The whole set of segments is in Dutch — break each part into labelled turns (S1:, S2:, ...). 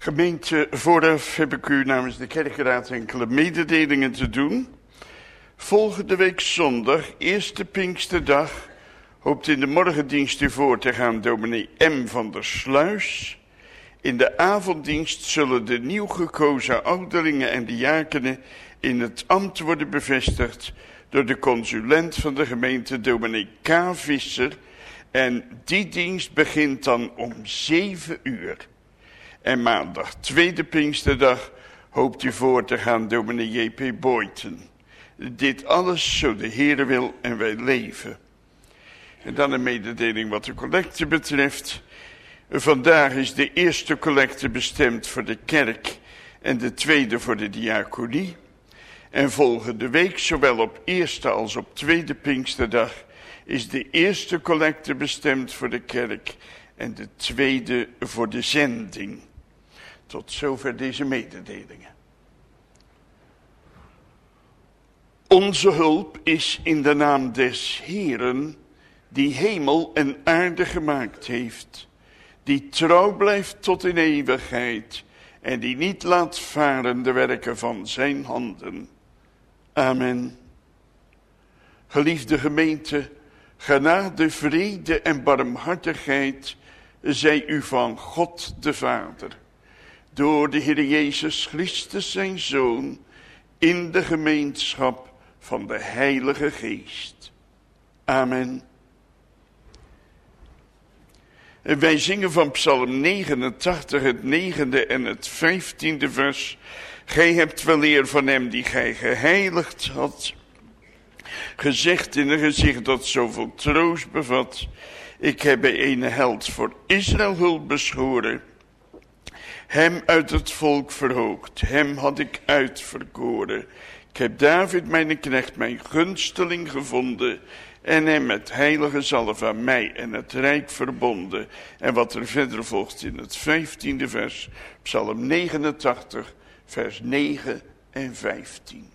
S1: Gemeente, vooraf heb ik u namens de kerkenraad enkele mededelingen te doen. Volgende week zondag, eerste Pinksterdag, hoopt in de morgendienst u voor te gaan dominee M. van der Sluis. In de avonddienst zullen de nieuw gekozen ouderlingen en diakenen in het ambt worden bevestigd door de consulent van de gemeente, dominee K. Visser. En die dienst begint dan om 7 uur. En maandag, tweede Pinksterdag, hoopt u voor te gaan dominee J.P. Boyten. Dit alles zo de Heere wil en wij leven. En dan een mededeling wat de collecte betreft. Vandaag is de eerste collecte bestemd voor de kerk en de tweede voor de diaconie. En volgende week, zowel op eerste als op tweede Pinksterdag, is de eerste collecte bestemd voor de kerk en de tweede voor de zending. Tot zover deze mededelingen. Onze hulp is in de naam des Heeren, die hemel en aarde gemaakt heeft, die trouw blijft tot in eeuwigheid en die niet laat varen de werken van zijn handen. Amen. Geliefde gemeente, genade, vrede en barmhartigheid zij u van God de Vader, door de Heer Jezus Christus zijn Zoon, in de gemeenschap van de Heilige Geest. Amen. En wij zingen van Psalm 89, het 9e en het 15e vers. Gij hebt wel eer van hem die gij geheiligd had, gezegd in een gezicht dat zoveel troost bevat. Ik heb bij ene held voor Israël hulp beschoren, hem uit het volk verhoogd, hem had ik uitverkoren. Ik heb David mijn knecht, mijn gunsteling gevonden, en hem met heilige zalf aan mij en het rijk verbonden. En wat er verder volgt in het 15e vers, Psalm 89, vers 9 en 15.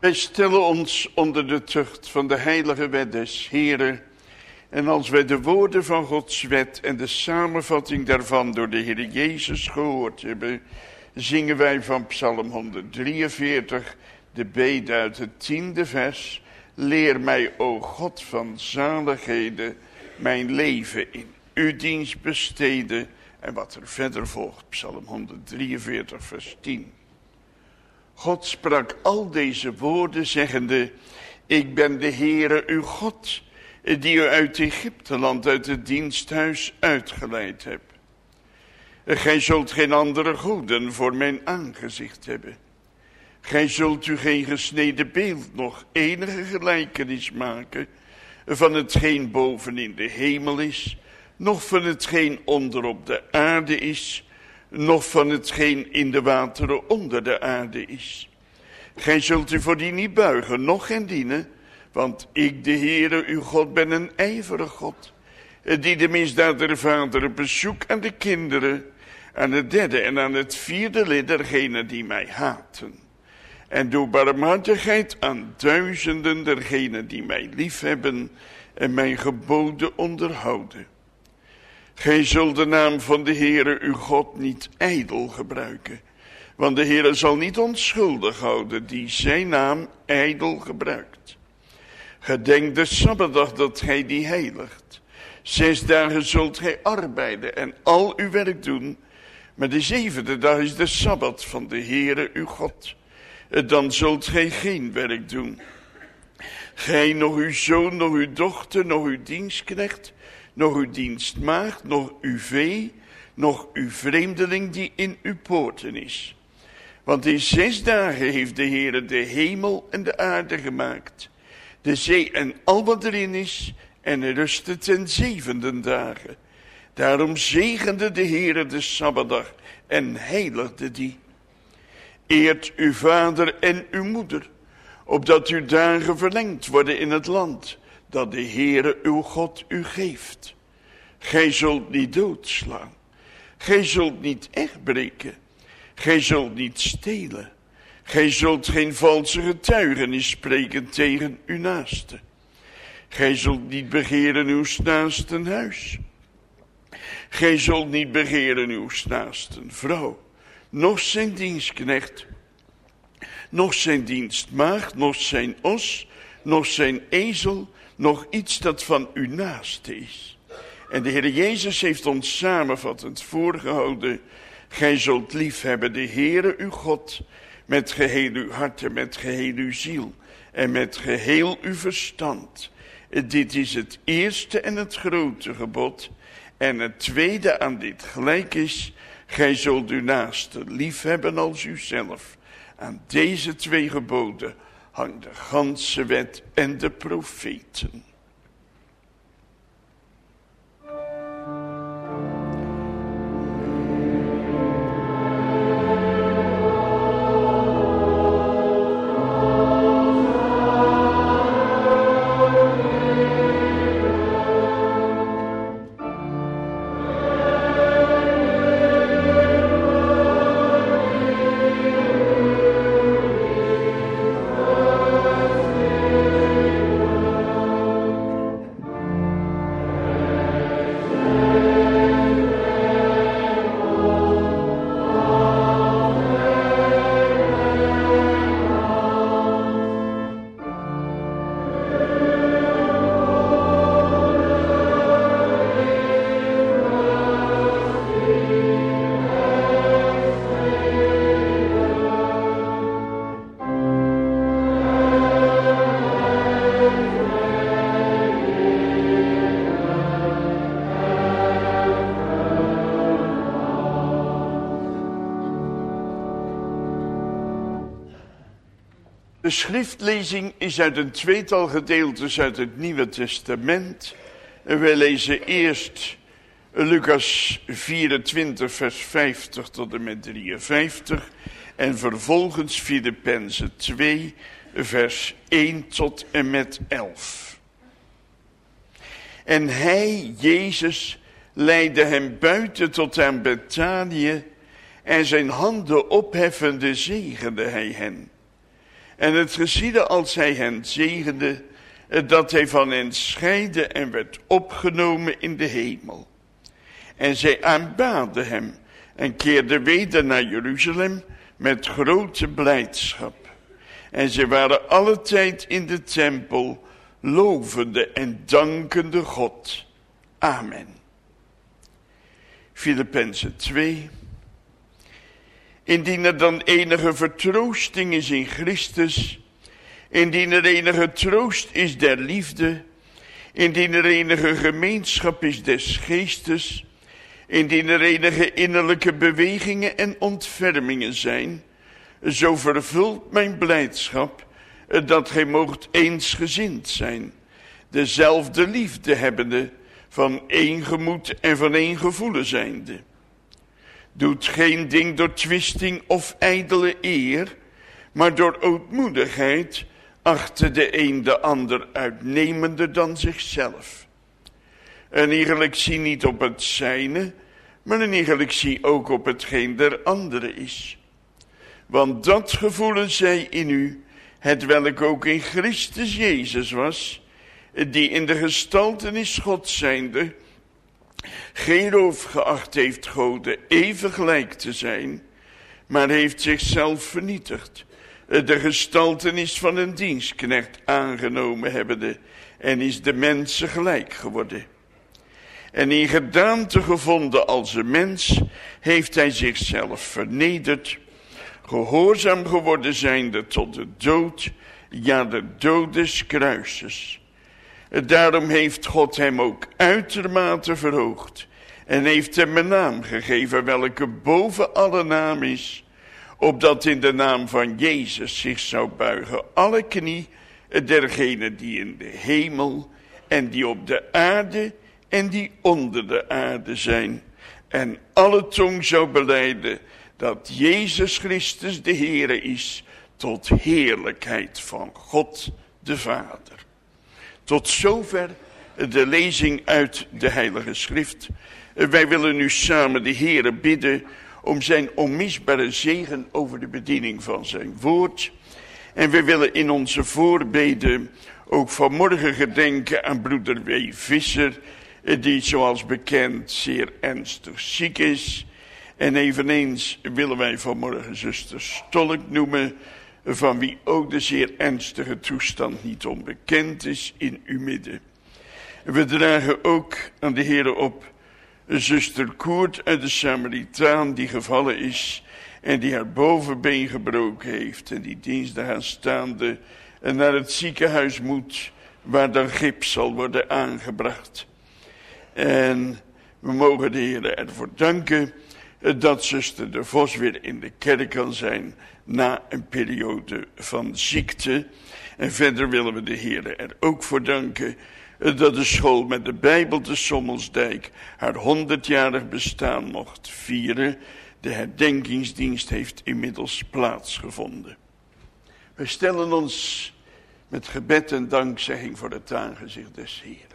S1: Wij stellen ons onder de tucht van de heilige wet des Heren. En als wij de woorden van Gods wet en de samenvatting daarvan door de Heer Jezus gehoord hebben, zingen wij van Psalm 143, de bede uit het 10e vers. Leer mij, o God van zaligheden, mijn leven in uw dienst besteden. En wat er verder volgt, Psalm 143, vers 10. God sprak al deze woorden zeggende, ik ben de Heere uw God, die u uit Egypteland, uit het diensthuis uitgeleid hebt. Gij zult geen andere goden voor mijn aangezicht hebben. Gij zult u geen gesneden beeld, nog enige gelijkenis maken van hetgeen boven in de hemel is, noch van hetgeen onder op de aarde is, noch van hetgeen in de wateren onder de aarde is. Gij zult u voor die niet buigen, noch hen dienen, want ik, de Heere, uw God, ben een ijverig God, die de misdaad der vaderen bezoekt aan de kinderen, aan het derde en aan het vierde lid dergenen die mij haten. En doe barmhartigheid aan duizenden dergenen die mij liefhebben en mijn geboden onderhouden. Gij zult de naam van de Heere uw God niet ijdel gebruiken, want de Heere zal niet onschuldig houden die zijn naam ijdel gebruikt. Gedenk de Sabbatdag dat gij die heiligt. 6 dagen zult gij arbeiden en al uw werk doen, maar de 7e dag is de Sabbat van de Heere uw God. Dan zult gij geen werk doen. Gij, nog uw zoon, nog uw dochter, nog uw dienstknecht, nog uw dienstmaagd, nog uw vee, nog uw vreemdeling die in uw poorten is. Want in 6 dagen heeft de Heere de hemel en de aarde gemaakt, de zee en al wat erin is, en rustte ten 7e dagen. Daarom zegende de Heere de Sabbatdag en heiligde die. Eert uw vader en uw moeder, opdat uw dagen verlengd worden in het land, dat de Heere uw God u geeft. Gij zult niet doodslaan, gij zult niet echt breken, gij zult niet stelen, gij zult geen valse getuigenis spreken tegen uw naaste. Gij zult niet begeren uw naasten huis. Gij zult niet begeren uw naasten vrouw, noch zijn dienstknecht, noch zijn dienstmaagd, noch zijn os, noch zijn ezel, nog iets dat van uw naaste is. En de Heer Jezus heeft ons samenvattend voorgehouden, gij zult liefhebben de Heere uw God, met geheel uw hart en met geheel uw ziel en met geheel uw verstand. Dit is het eerste en het grote gebod. En het tweede aan dit gelijk is, gij zult uw naaste liefhebben als uzelf. Aan deze 2 geboden hangt de ganse wet en de profeten. De schriftlezing is uit een tweetal gedeeltes uit het Nieuwe Testament. En wij lezen eerst Lucas 24 vers 50 tot en met 53. En vervolgens Filippenzen 2 vers 1 tot en met 11. En hij, Jezus, leidde hem buiten tot aan Betanië en zijn handen opheffende zegende hij hen. En het geschiedde als hij hen zegende, dat hij van hen scheidde en werd opgenomen in de hemel. En zij aanbaden hem en keerden weder naar Jeruzalem met grote blijdschap. En zij waren alle tijd in de tempel, lovende en dankende God. Amen. Filippenzen 2. Indien er dan enige vertroosting is in Christus, indien er enige troost is der liefde, indien er enige gemeenschap is des geestes, indien er enige innerlijke bewegingen en ontfermingen zijn, zo vervult mijn blijdschap dat gij moogt eensgezind zijn, dezelfde liefde hebbende, van één gemoed en van één gevoelen zijnde. Doet geen ding door twisting of ijdele eer, maar door ootmoedigheid achte de een de ander uitnemender dan zichzelf. En eigenlijk zie niet op het zijne, maar en eigenlijk zie ook op hetgeen der andere is. Want dat gevoelen zij in u, hetwelk ook in Christus Jezus was, die in de gestaltenis Gods zijnde geen roof geacht heeft Gode even gelijk te zijn, maar heeft zichzelf vernietigd, de gestaltenis van een dienstknecht aangenomen hebbende, en is de mensen gelijk geworden. En in gedaante gevonden als een mens, heeft hij zichzelf vernederd, gehoorzaam geworden zijnde tot de dood, ja de dood des kruises. Daarom heeft God hem ook uitermate verhoogd en heeft hem een naam gegeven welke boven alle naam is, opdat in de naam van Jezus zich zou buigen alle knie dergenen die in de hemel en die op de aarde en die onder de aarde zijn, en alle tong zou belijden dat Jezus Christus de Heere is, tot heerlijkheid van God de Vader. Tot zover de lezing uit de Heilige Schrift. Wij willen nu samen de Heere bidden om zijn onmisbare zegen over de bediening van zijn woord. En we willen in onze voorbeden ook vanmorgen gedenken aan broeder W. Visser, die zoals bekend zeer ernstig ziek is. En eveneens willen wij vanmorgen zuster Stolk noemen, van wie ook de zeer ernstige toestand niet onbekend is in uw midden. We dragen ook aan de Heere op zuster Koert uit de Samaritaan, die gevallen is en die haar bovenbeen gebroken heeft en die dinsdag aanstaande naar het ziekenhuis moet, waar dan gips zal worden aangebracht. En we mogen de Heere ervoor danken dat zuster de Vos weer in de kerk kan zijn na een periode van ziekte. En verder willen we de Heere er ook voor danken dat de school met de Bijbel te Sommelsdijk haar 100-jarig bestaan mocht vieren. De herdenkingsdienst heeft inmiddels plaatsgevonden. We stellen ons met gebed en dankzegging voor het aangezicht des Heeren.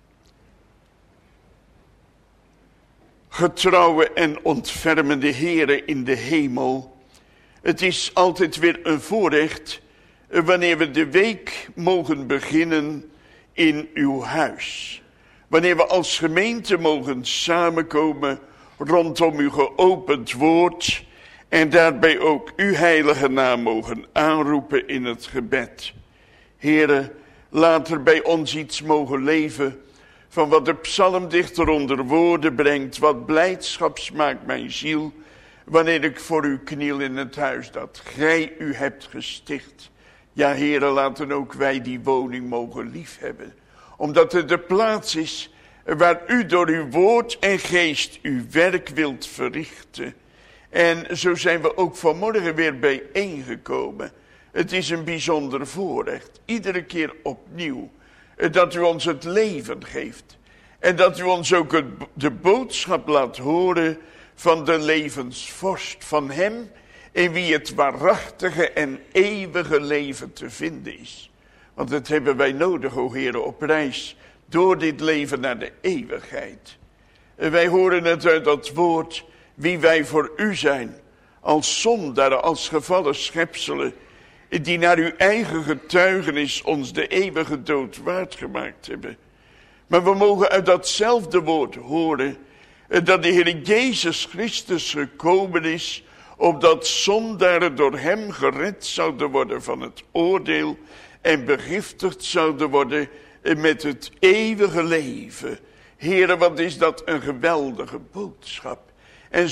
S1: Getrouwe en ontfermende Heere in de hemel, het is altijd weer een voorrecht wanneer we de week mogen beginnen in uw huis. Wanneer we als gemeente mogen samenkomen rondom uw geopend woord en daarbij ook uw heilige naam mogen aanroepen in het gebed. Heere, laat er bij ons iets mogen leven van wat de psalmdichter onder woorden brengt. Wat blijdschap smaakt mijn ziel, wanneer ik voor u kniel in het huis dat gij u hebt gesticht. Ja, Heere, laten ook wij die woning mogen liefhebben. Omdat het de plaats is waar u door uw woord en geest uw werk wilt verrichten. En zo zijn we ook vanmorgen weer bijeengekomen. Het is een bijzonder voorrecht, iedere keer opnieuw, dat u ons het leven geeft. En dat u ons ook de boodschap laat horen van de levensvorst, van hem in wie het waarachtige en eeuwige leven te vinden is. Want dat hebben wij nodig, o Heere, op reis door dit leven naar de eeuwigheid. En wij horen het uit dat woord, wie wij voor u zijn, als zondaren, als gevallen schepselen. die naar uw eigen getuigenis ons de eeuwige dood waard gemaakt hebben. Maar we mogen uit datzelfde woord horen dat de Heer Jezus Christus gekomen is, opdat zondaren door hem gered zouden worden van het oordeel en begiftigd zouden worden met het eeuwige leven. Heren, wat is dat een geweldige boodschap. En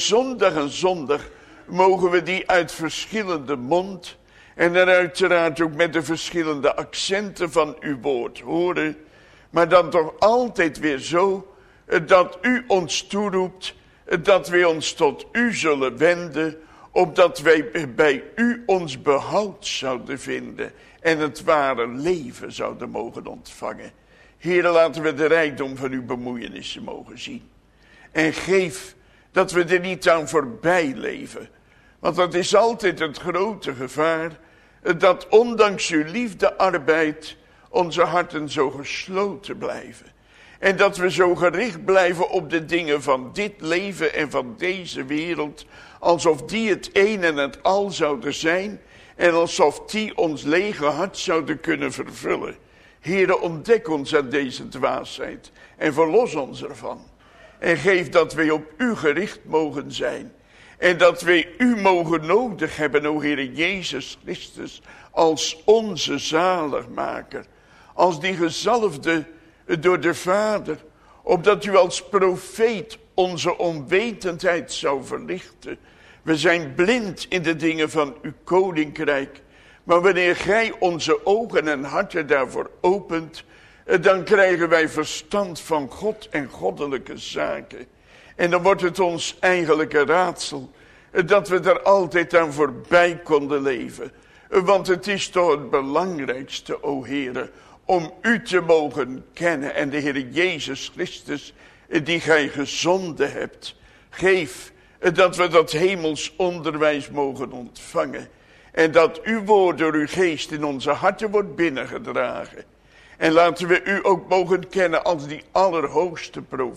S1: zondag mogen we die uit verschillende mond en dan uiteraard ook met de verschillende accenten van uw woord horen. Maar dan toch altijd weer zo dat u ons toeroept, dat wij ons tot u zullen wenden, opdat wij bij u ons behoud zouden vinden en het ware leven zouden mogen ontvangen. Heere, laten we de rijkdom van uw bemoeienissen mogen zien. En geef dat we er niet aan voorbij leven. Want dat is altijd het grote gevaar, dat ondanks uw liefdearbeid onze harten zo gesloten blijven. En dat we zo gericht blijven op de dingen van dit leven en van deze wereld, alsof die het een en het al zouden zijn en alsof die ons lege hart zouden kunnen vervullen. Heere, ontdek ons aan deze dwaasheid en verlos ons ervan. En geef dat wij op u gericht mogen zijn. En dat wij u mogen nodig hebben, o Heere Jezus Christus, als onze zaligmaker. Als die gezalfde door de Vader, opdat u als profeet onze onwetendheid zou verlichten. We zijn blind in de dingen van uw koninkrijk. Maar wanneer gij onze ogen en harten daarvoor opent, dan krijgen wij verstand van God en goddelijke zaken. En dan wordt het ons eigenlijk een raadsel dat we er altijd aan voorbij konden leven. Want het is toch het belangrijkste, o Heere, om u te mogen kennen en de Heer Jezus Christus die gij gezonden hebt. Geef dat we dat hemels onderwijs mogen ontvangen. En dat uw woord door uw geest in onze harten wordt binnengedragen. En laten we u ook mogen kennen als die allerhoogste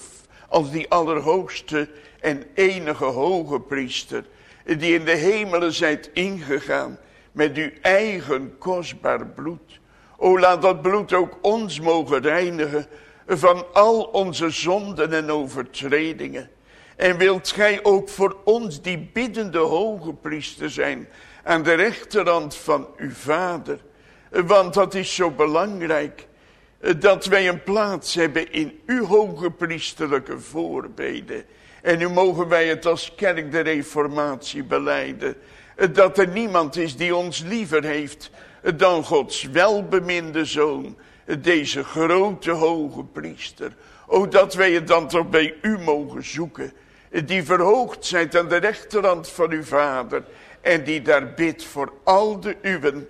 S1: als die allerhoogste en enige hoge priester, die in de hemelen zijt ingegaan met uw eigen kostbaar bloed. O, laat dat bloed ook ons mogen reinigen van al onze zonden en overtredingen. En wilt gij ook voor ons die biddende hoge priester zijn aan de rechterhand van uw Vader. Want dat is zo belangrijk, dat wij een plaats hebben in uw hoge priesterlijke voorbeden. En nu mogen wij het als kerk de reformatie belijden, dat er niemand is die ons liever heeft dan Gods welbeminde Zoon, deze grote hoge priester. O, dat wij het dan toch bij u mogen zoeken, die verhoogd zijt aan de rechterhand van uw Vader, en die daar bidt voor al de uwen,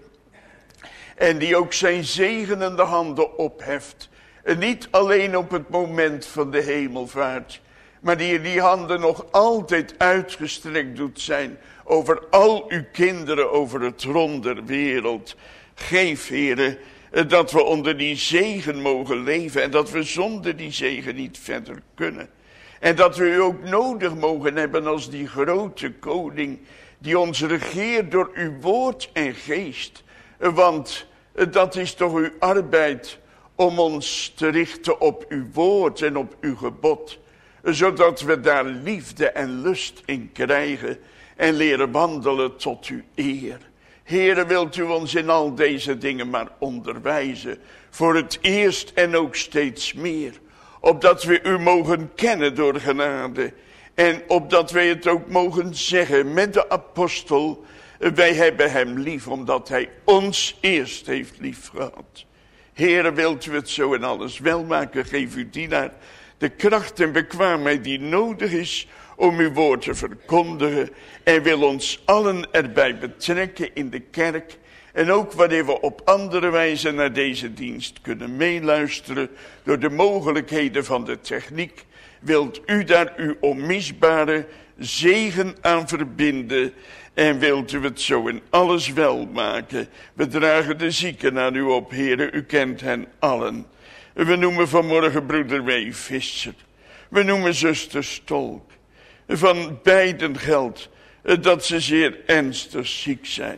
S1: en die ook zijn zegenende handen opheft. En niet alleen op het moment van de hemelvaart, maar die handen nog altijd uitgestrekt doet zijn over al uw kinderen over het rond der wereld. Geef, Heere, dat we onder die zegen mogen leven en dat we zonder die zegen niet verder kunnen. En dat we u ook nodig mogen hebben als die grote koning die ons regeert door uw woord en geest. Want dat is toch uw arbeid om ons te richten op uw woord en op uw gebod. Zodat we daar liefde en lust in krijgen en leren wandelen tot uw eer. Heere, wilt u ons in al deze dingen maar onderwijzen, voor het eerst en ook steeds meer. Opdat we u mogen kennen door genade. En opdat wij het ook mogen zeggen met de apostel, wij hebben hem lief, omdat hij ons eerst heeft lief gehad. Heere, wilt u het zo in alles welmaken, geef uw dienaar de kracht en bekwaamheid die nodig is om uw woord te verkondigen. En wil ons allen erbij betrekken in de kerk. En ook wanneer we op andere wijze naar deze dienst kunnen meeluisteren door de mogelijkheden van de techniek, wilt u daar uw onmisbare zegen aan verbinden. En wilt u het zo in alles wel maken. We dragen de zieken aan u op, Heere, u kent hen allen. We noemen vanmorgen broeder W. Visser. We noemen zuster Stolk. Van beiden geldt dat ze zeer ernstig ziek zijn.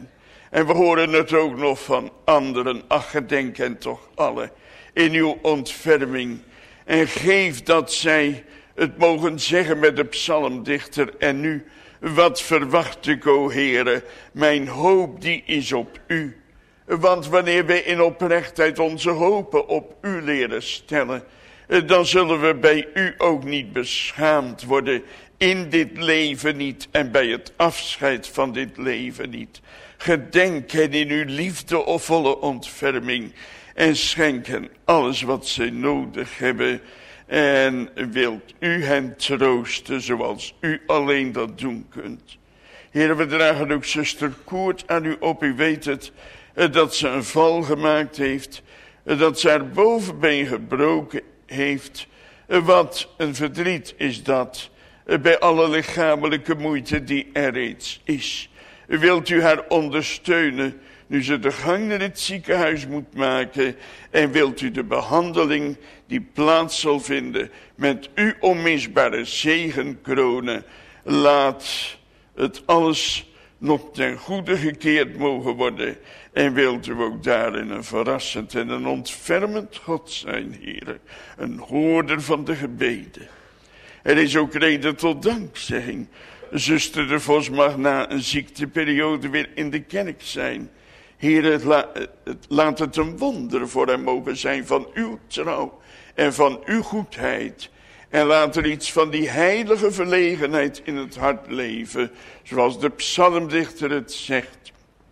S1: En we horen het ook nog van anderen. Ach, gedenk hen toch alle in uw ontferming. En geef dat zij het mogen zeggen met de psalmdichter. En nu, wat verwacht ik, o Heere, mijn hoop die is op u. Want wanneer we in oprechtheid onze hopen op u leren stellen, dan zullen we bij u ook niet beschaamd worden. In dit leven niet en bij het afscheid van dit leven niet. Gedenk hen in uw liefdevolle ontferming en schenk hen alles wat zij nodig hebben. En wilt u hen troosten zoals u alleen dat doen kunt. Heer, we dragen ook zuster Koert aan u op. U weet het, dat ze een val gemaakt heeft. Dat ze haar bovenbeen gebroken heeft. Wat een verdriet is dat. Bij alle lichamelijke moeite die er reeds is. Wilt u haar ondersteunen nu ze de gang naar het ziekenhuis moet maken. En wilt u de behandeling die plaats zal vinden met uw onmisbare zegen kronen. Laat het alles nog ten goede gekeerd mogen worden. En wilt u ook daarin een verrassend en een ontfermend God zijn, Heer. Een hoorder van de gebeden. Er is ook reden tot dankzegging. Zuster de Vos mag na een ziekteperiode weer in de kerk zijn. Heer, laat het een wonder voor hem mogen zijn van uw trouw en van uw goedheid. En laat er iets van die heilige verlegenheid in het hart leven, zoals de psalmdichter het zegt.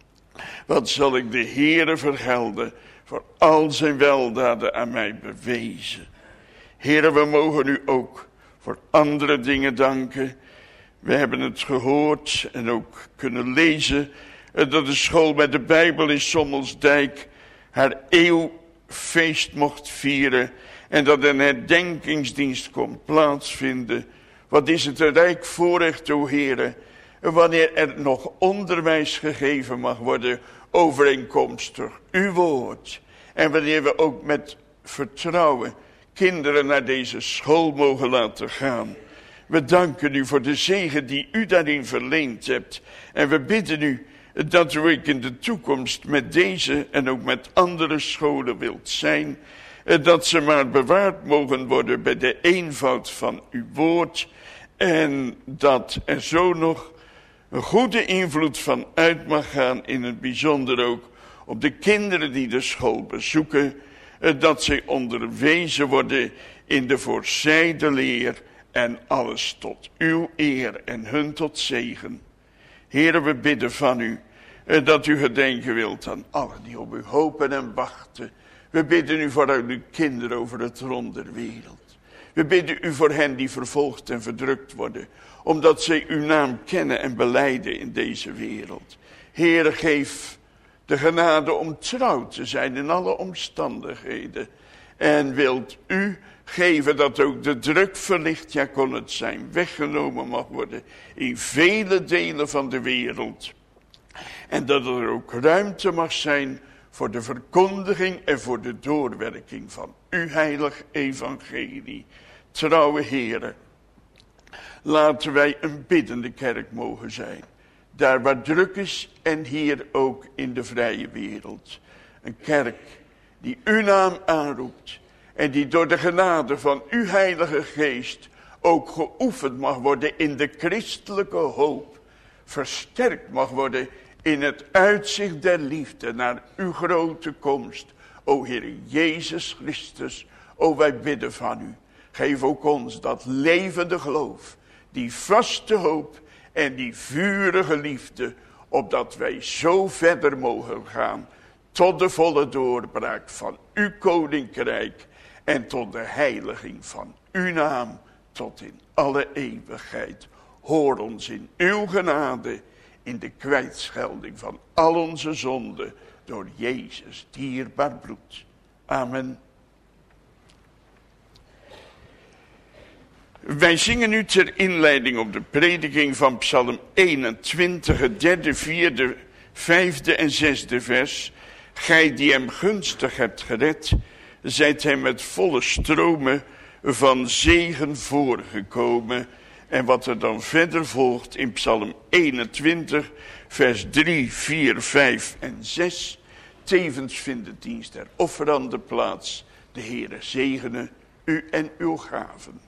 S1: Wat zal ik de Heere vergelden voor al zijn weldaden aan mij bewezen. Heere, we mogen u ook voor andere dingen danken. We hebben het gehoord en ook kunnen lezen dat de school met de Bijbel in Sommelsdijk haar eeuwfeest mocht vieren en dat een herdenkingsdienst kon plaatsvinden. Wat is het een rijk voorrecht, o Heere, wanneer er nog onderwijs gegeven mag worden overeenkomstig uw woord. En wanneer we ook met vertrouwen kinderen naar deze school mogen laten gaan. We danken u voor de zegen die u daarin verleend hebt. En we bidden u dat u ook in de toekomst met deze en ook met andere scholen wilt zijn. Dat ze maar bewaard mogen worden bij de eenvoud van uw woord. En dat er zo nog een goede invloed van uit mag gaan, in het bijzonder ook op de kinderen die de school bezoeken. Dat zij onderwezen worden in de voorzijde leer en alles tot uw eer en hun tot zegen. Heere, we bidden van u dat u gedenken wilt aan allen die op u hopen en wachten. We bidden u voor uw kinderen over het rond der wereld. We bidden u voor hen die vervolgd en verdrukt worden, omdat zij uw naam kennen en belijden in deze wereld. Heere, geef de genade om trouw te zijn in alle omstandigheden. En wilt u geven dat ook de druk verlicht, ja kon het zijn, weggenomen mag worden in vele delen van de wereld. En dat er ook ruimte mag zijn voor de verkondiging en voor de doorwerking van uw heilig evangelie. Trouwe Heere, laten wij een biddende kerk mogen zijn. Daar waar druk is en hier ook in de vrije wereld. Een kerk die uw naam aanroept. En die door de genade van uw heilige geest ook geoefend mag worden in de christelijke hoop. Versterkt mag worden in het uitzicht der liefde naar uw grote komst. O Heer Jezus Christus, o wij bidden van u. Geef ook ons dat levende geloof, die vaste hoop en die vurige liefde, opdat wij zo verder mogen gaan tot de volle doorbraak van uw koninkrijk en tot de heiliging van uw naam tot in alle eeuwigheid. Hoor ons in uw genade, in de kwijtschelding van al onze zonden door Jezus dierbaar bloed. Amen. Wij zingen nu ter inleiding op de prediking van Psalm 21, het 3e, 4e, 5e en 6e vers. Gij die hem gunstig hebt gered, zijt hem met volle stromen van zegen voorgekomen. En wat er dan verder volgt in Psalm 21, vers 3, 4, 5 en 6. Tevens vindt de dienst der offeranden plaats. De Heere zegene u en uw gaven.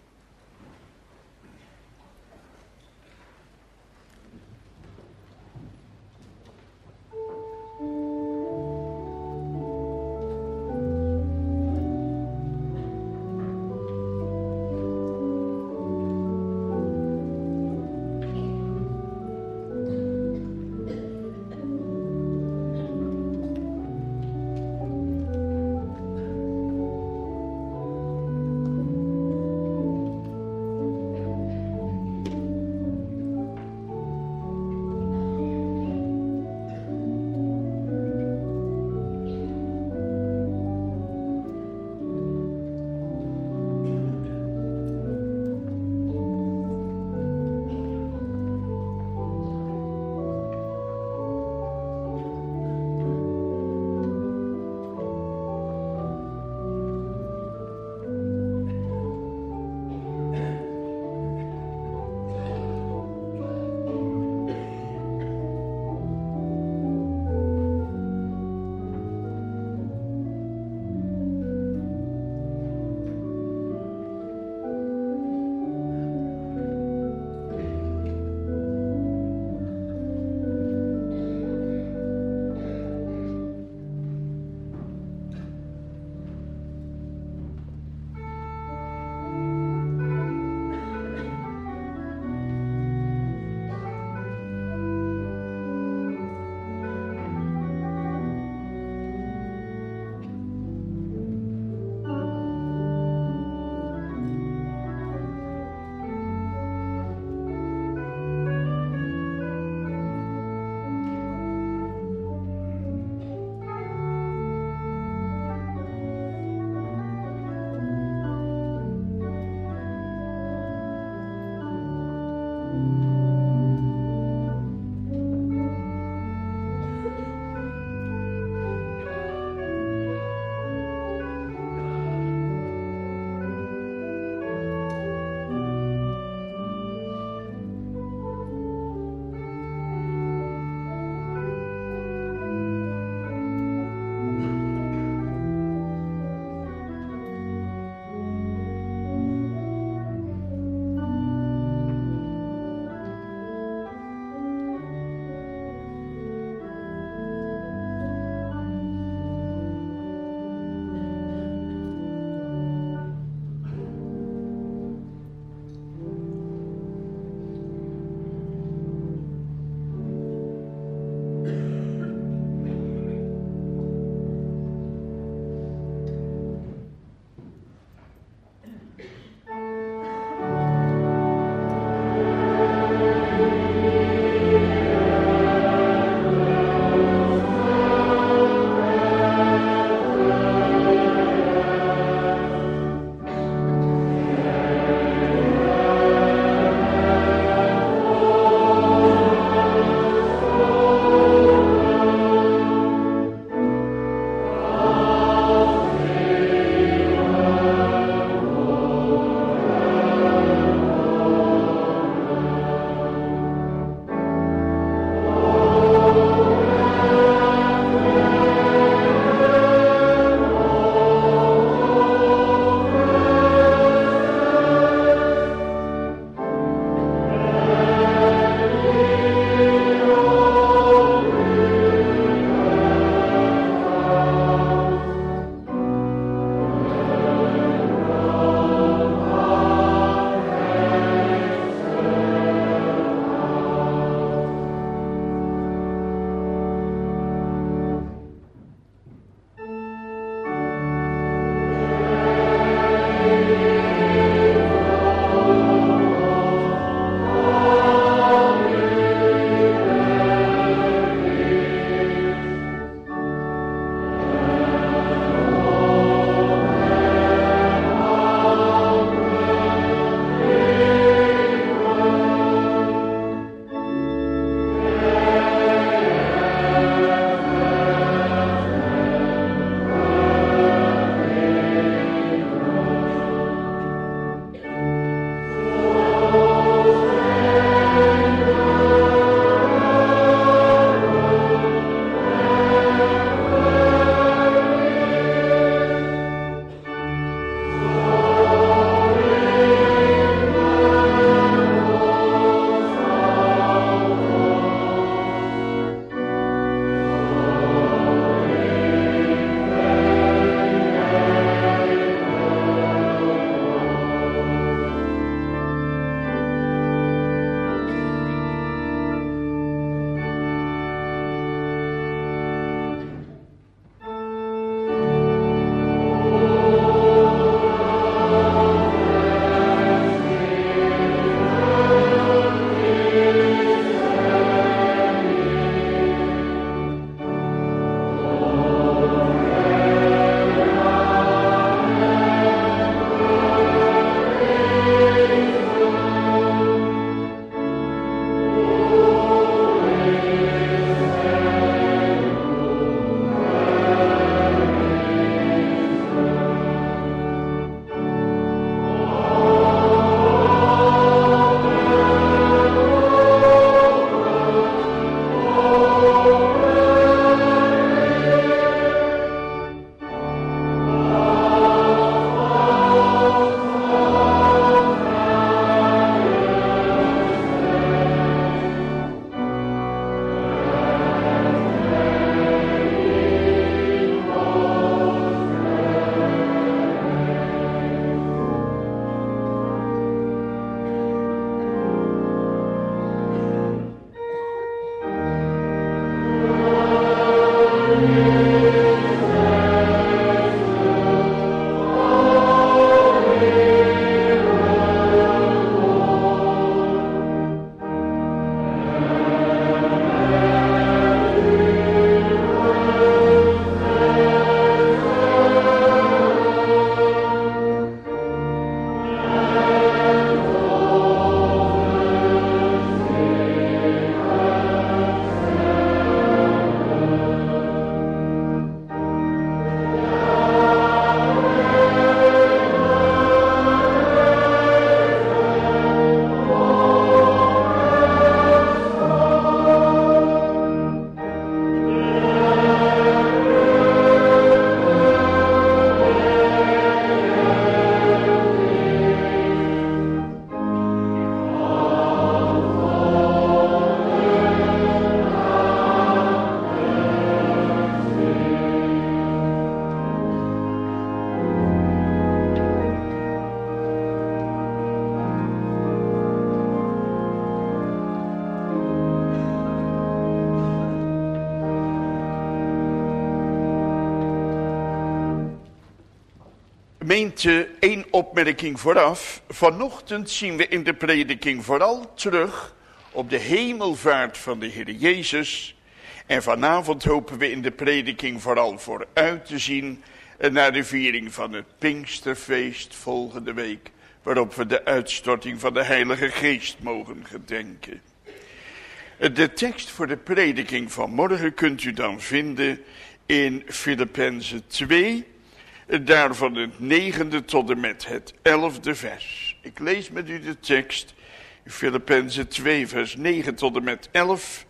S1: Gemeente, 1 opmerking vooraf. Vanochtend zien we in de prediking vooral terug op de hemelvaart van de Heer Jezus. En vanavond hopen we in de prediking vooral vooruit te zien naar de viering van het Pinksterfeest volgende week, waarop we de uitstorting van de Heilige Geest mogen gedenken. De tekst voor de prediking van morgen kunt u dan vinden in Filippenzen 2, daarvan het 9e tot en met het 11e vers. Ik lees met u de tekst, Filippenzen 2 vers 9 tot en met 11.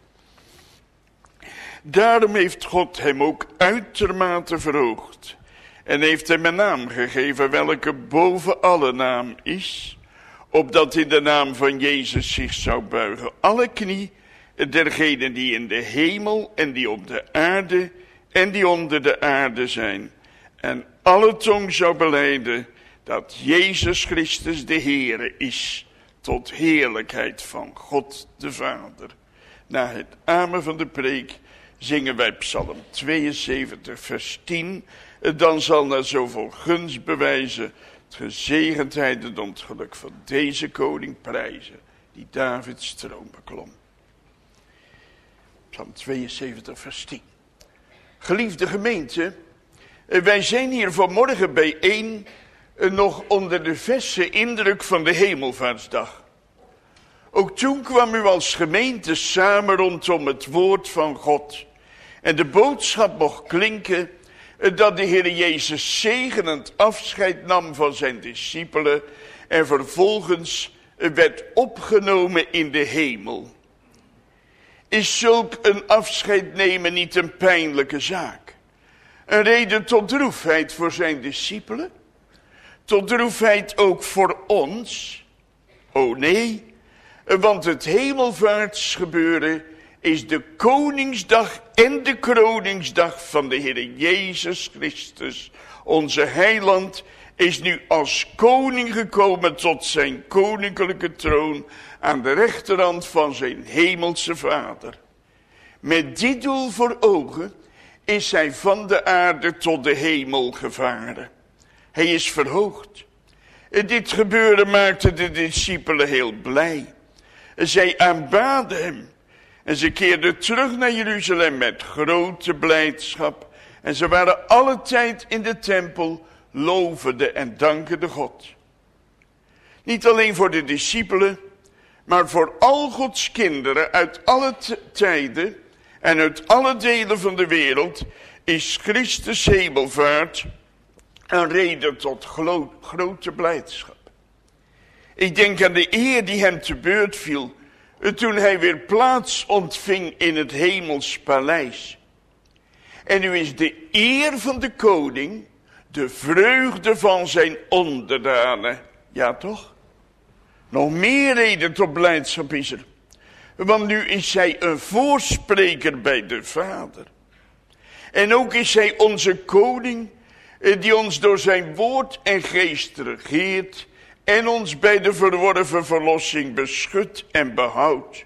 S1: Daarom heeft God hem ook uitermate verhoogd en heeft hem een naam gegeven welke boven alle naam is, opdat in de naam van Jezus zich zou buigen alle knie dergenen die in de hemel en die op de aarde en die onder de aarde zijn. En alle tong zou belijden dat Jezus Christus de Heere is, tot heerlijkheid van God de Vader. Na het amen van de preek zingen wij Psalm 72 vers 10. Dan zal naar zoveel gunst bewijzen het gezegendheid en het geluk van deze koning prijzen, die Davids troon beklom. Psalm 72 vers 10. Geliefde gemeente, wij zijn hier vanmorgen bijeen nog onder de verse indruk van de Hemelvaartsdag. Ook toen kwam u als gemeente samen rondom het woord van God. En de boodschap mocht klinken dat de Heer Jezus zegenend afscheid nam van zijn discipelen en vervolgens werd opgenomen in de hemel. Is zulk een afscheid nemen niet een pijnlijke zaak? Een reden tot droefheid voor zijn discipelen? Tot droefheid ook voor ons? O nee, want het hemelvaartsgebeuren is de koningsdag en de kroningsdag van de Heer Jezus Christus. Onze heiland is nu als koning gekomen tot zijn koninklijke troon aan de rechterhand van zijn hemelse Vader. Met dit doel voor ogen is hij van de aarde tot de hemel gevaren. Hij is verhoogd. Dit gebeuren maakte de discipelen heel blij. Zij aanbaden hem. En ze keerden terug naar Jeruzalem met grote blijdschap. En ze waren alle tijd in de tempel, lovende en dankende God. Niet alleen voor de discipelen, maar voor al Gods kinderen uit alle tijden en uit alle delen van de wereld is Christus hemelvaart een reden tot grote blijdschap. Ik denk aan de eer die hem te beurt viel toen hij weer plaats ontving in het hemels paleis. En nu is de eer van de koning de vreugde van zijn onderdanen. Ja toch? Nog meer reden tot blijdschap is er. Want nu is hij een voorspreker bij de Vader. En ook is hij onze koning, die ons door zijn woord en geest regeert en ons bij de verworven verlossing beschut en behoudt.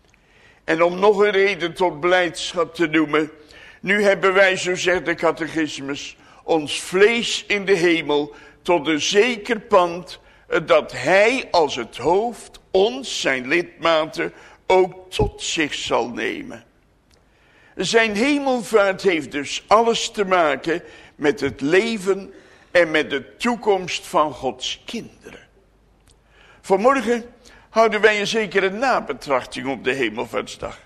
S1: En om nog een reden tot blijdschap te noemen, nu hebben wij, zo zegt de catechismus, ons vlees in de hemel tot een zeker pand dat hij als het hoofd ons, zijn lidmaten, ook tot zich zal nemen. Zijn hemelvaart heeft dus alles te maken met het leven en met de toekomst van Gods kinderen. Vanmorgen houden wij een zekere nabetrachting op de Hemelvaartsdag.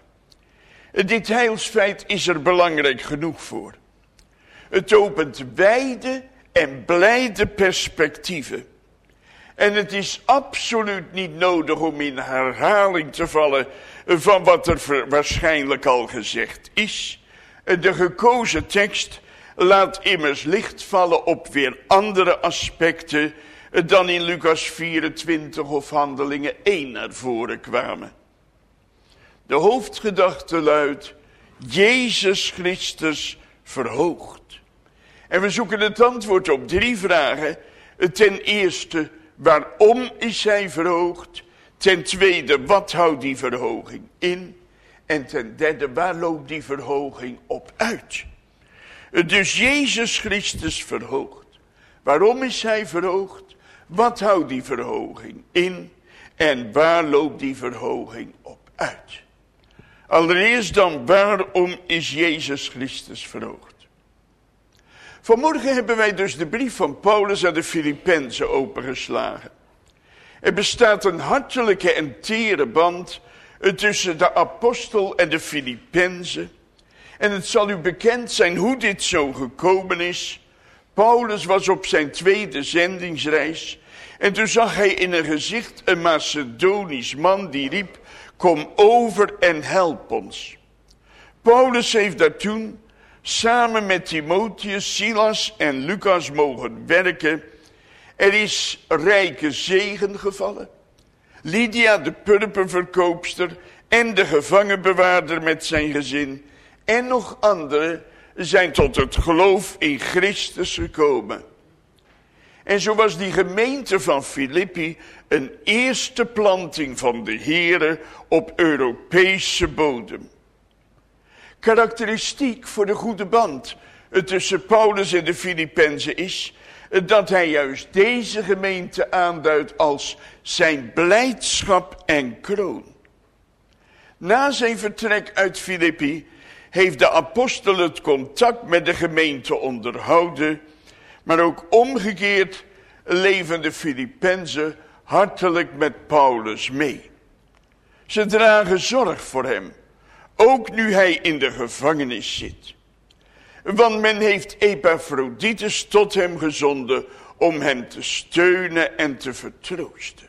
S1: Dit heilsfeit is er belangrijk genoeg voor. Het opent wijde en blijde perspectieven. En het is absoluut niet nodig om in herhaling te vallen van wat er waarschijnlijk al gezegd is. De gekozen tekst laat immers licht vallen op weer andere aspecten dan in Lucas 24 of Handelingen 1 naar voren kwamen. De hoofdgedachte luidt: Jezus Christus verhoogd. En we zoeken het antwoord op 3 vragen. Ten eerste, waarom is hij verhoogd? Ten tweede, wat houdt die verhoging in? En ten derde, waar loopt die verhoging op uit? Dus Jezus Christus verhoogd. Waarom is hij verhoogd? Wat houdt die verhoging in? En waar loopt die verhoging op uit? Allereerst dan, waarom is Jezus Christus verhoogd? Vanmorgen hebben wij dus de brief van Paulus aan de Filippenzen opengeslagen. Er bestaat een hartelijke en tere band tussen de apostel en de Filippenzen. En het zal u bekend zijn hoe dit zo gekomen is. Paulus was op zijn tweede zendingsreis. En toen zag hij in een gezicht een Macedonisch man die riep: kom over en help ons. Paulus heeft daar toen samen met Timotheus, Silas en Lucas mogen werken. Er is rijke zegen gevallen. Lydia, de purperverkoopster, en de gevangenbewaarder met zijn gezin en nog anderen zijn tot het geloof in Christus gekomen. En zo was die gemeente van Filippi een eerste planting van de Here op Europese bodem. Karakteristiek voor de goede band tussen Paulus en de Filippenzen is dat hij juist deze gemeente aanduidt als zijn blijdschap en kroon. Na zijn vertrek uit Filippi heeft de apostel het contact met de gemeente onderhouden, maar ook omgekeerd leven de Filippenzen hartelijk met Paulus mee. Ze dragen zorg voor hem, ook nu hij in de gevangenis zit. Want men heeft Epaphroditus tot hem gezonden om hem te steunen en te vertroosten.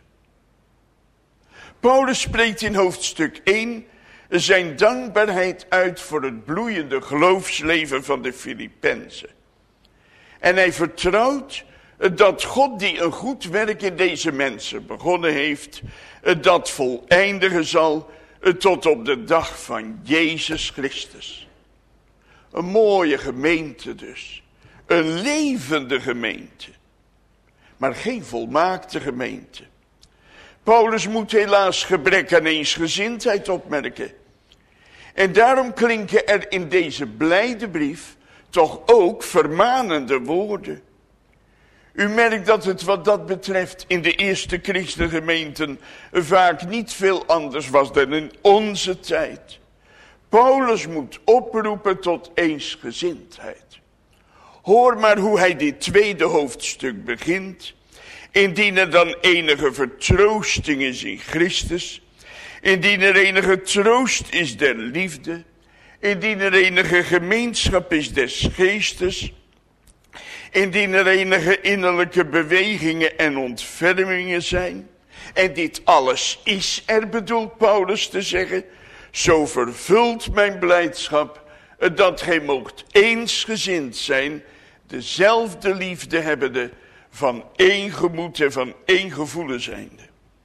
S1: Paulus spreekt in hoofdstuk 1 zijn dankbaarheid uit voor het bloeiende geloofsleven van de Filippenzen. En hij vertrouwt dat God die een goed werk in deze mensen begonnen heeft, dat voleindigen zal tot op de dag van Jezus Christus. Een mooie gemeente dus. Een levende gemeente. Maar geen volmaakte gemeente. Paulus moet helaas gebrek aan eensgezindheid opmerken. En daarom klinken er in deze blijde brief toch ook vermanende woorden. U merkt dat het wat dat betreft in de eerste christengemeenten vaak niet veel anders was dan in onze tijd. Paulus moet oproepen tot eensgezindheid. Hoor maar hoe hij dit tweede hoofdstuk begint. Indien er dan enige vertroosting is in Christus. Indien er enige troost is der liefde. Indien er enige gemeenschap is des geestes. Indien er enige innerlijke bewegingen en ontfermingen zijn. En dit alles is er, bedoelt Paulus te zeggen. Zo vervult mijn blijdschap dat gij moogt eensgezind zijn. Dezelfde liefde hebbende, van één gemoed en van één gevoelen zijnde.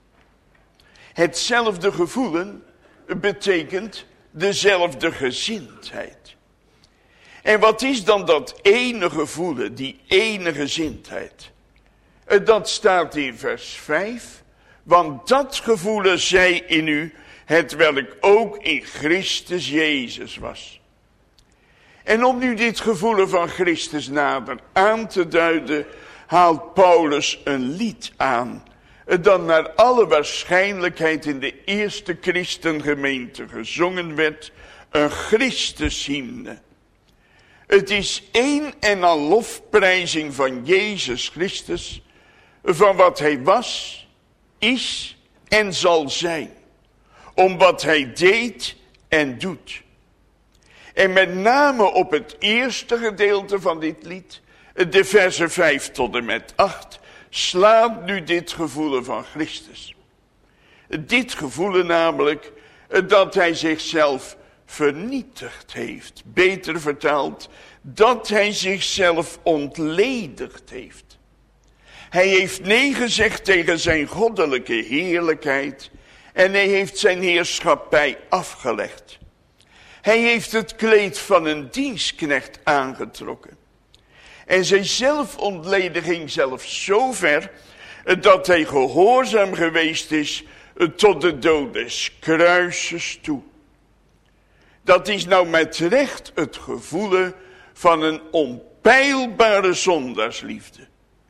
S1: Hetzelfde gevoelen betekent dezelfde gezindheid. En wat is dan dat ene gevoelen, die ene gezindheid? Dat staat in vers 5. Want dat gevoelen zij in u, hetwelk ook in Christus Jezus was. En om nu dit gevoelen van Christus nader aan te duiden, haalt Paulus een lied aan, dat naar alle waarschijnlijkheid in de eerste christengemeente gezongen werd, een Christushymne. Het is één en al lofprijzing van Jezus Christus, van wat hij was, is en zal zijn, om wat hij deed en doet. En met name op het eerste gedeelte van dit lied, de versen 5 tot en met 8, slaat nu dit gevoelen van Christus. Dit gevoelen namelijk dat hij zichzelf vernietigd heeft. Beter vertaald, dat hij zichzelf ontledigd heeft. Hij heeft nee gezegd tegen zijn goddelijke heerlijkheid en hij heeft zijn heerschappij afgelegd. Hij heeft het kleed van een dienstknecht aangetrokken. En zijn zelfontlediging zelfs zo ver dat hij gehoorzaam geweest is tot de dood des kruises toe. Dat is nou met recht het gevoelen van een onpeilbare zondaarsliefde.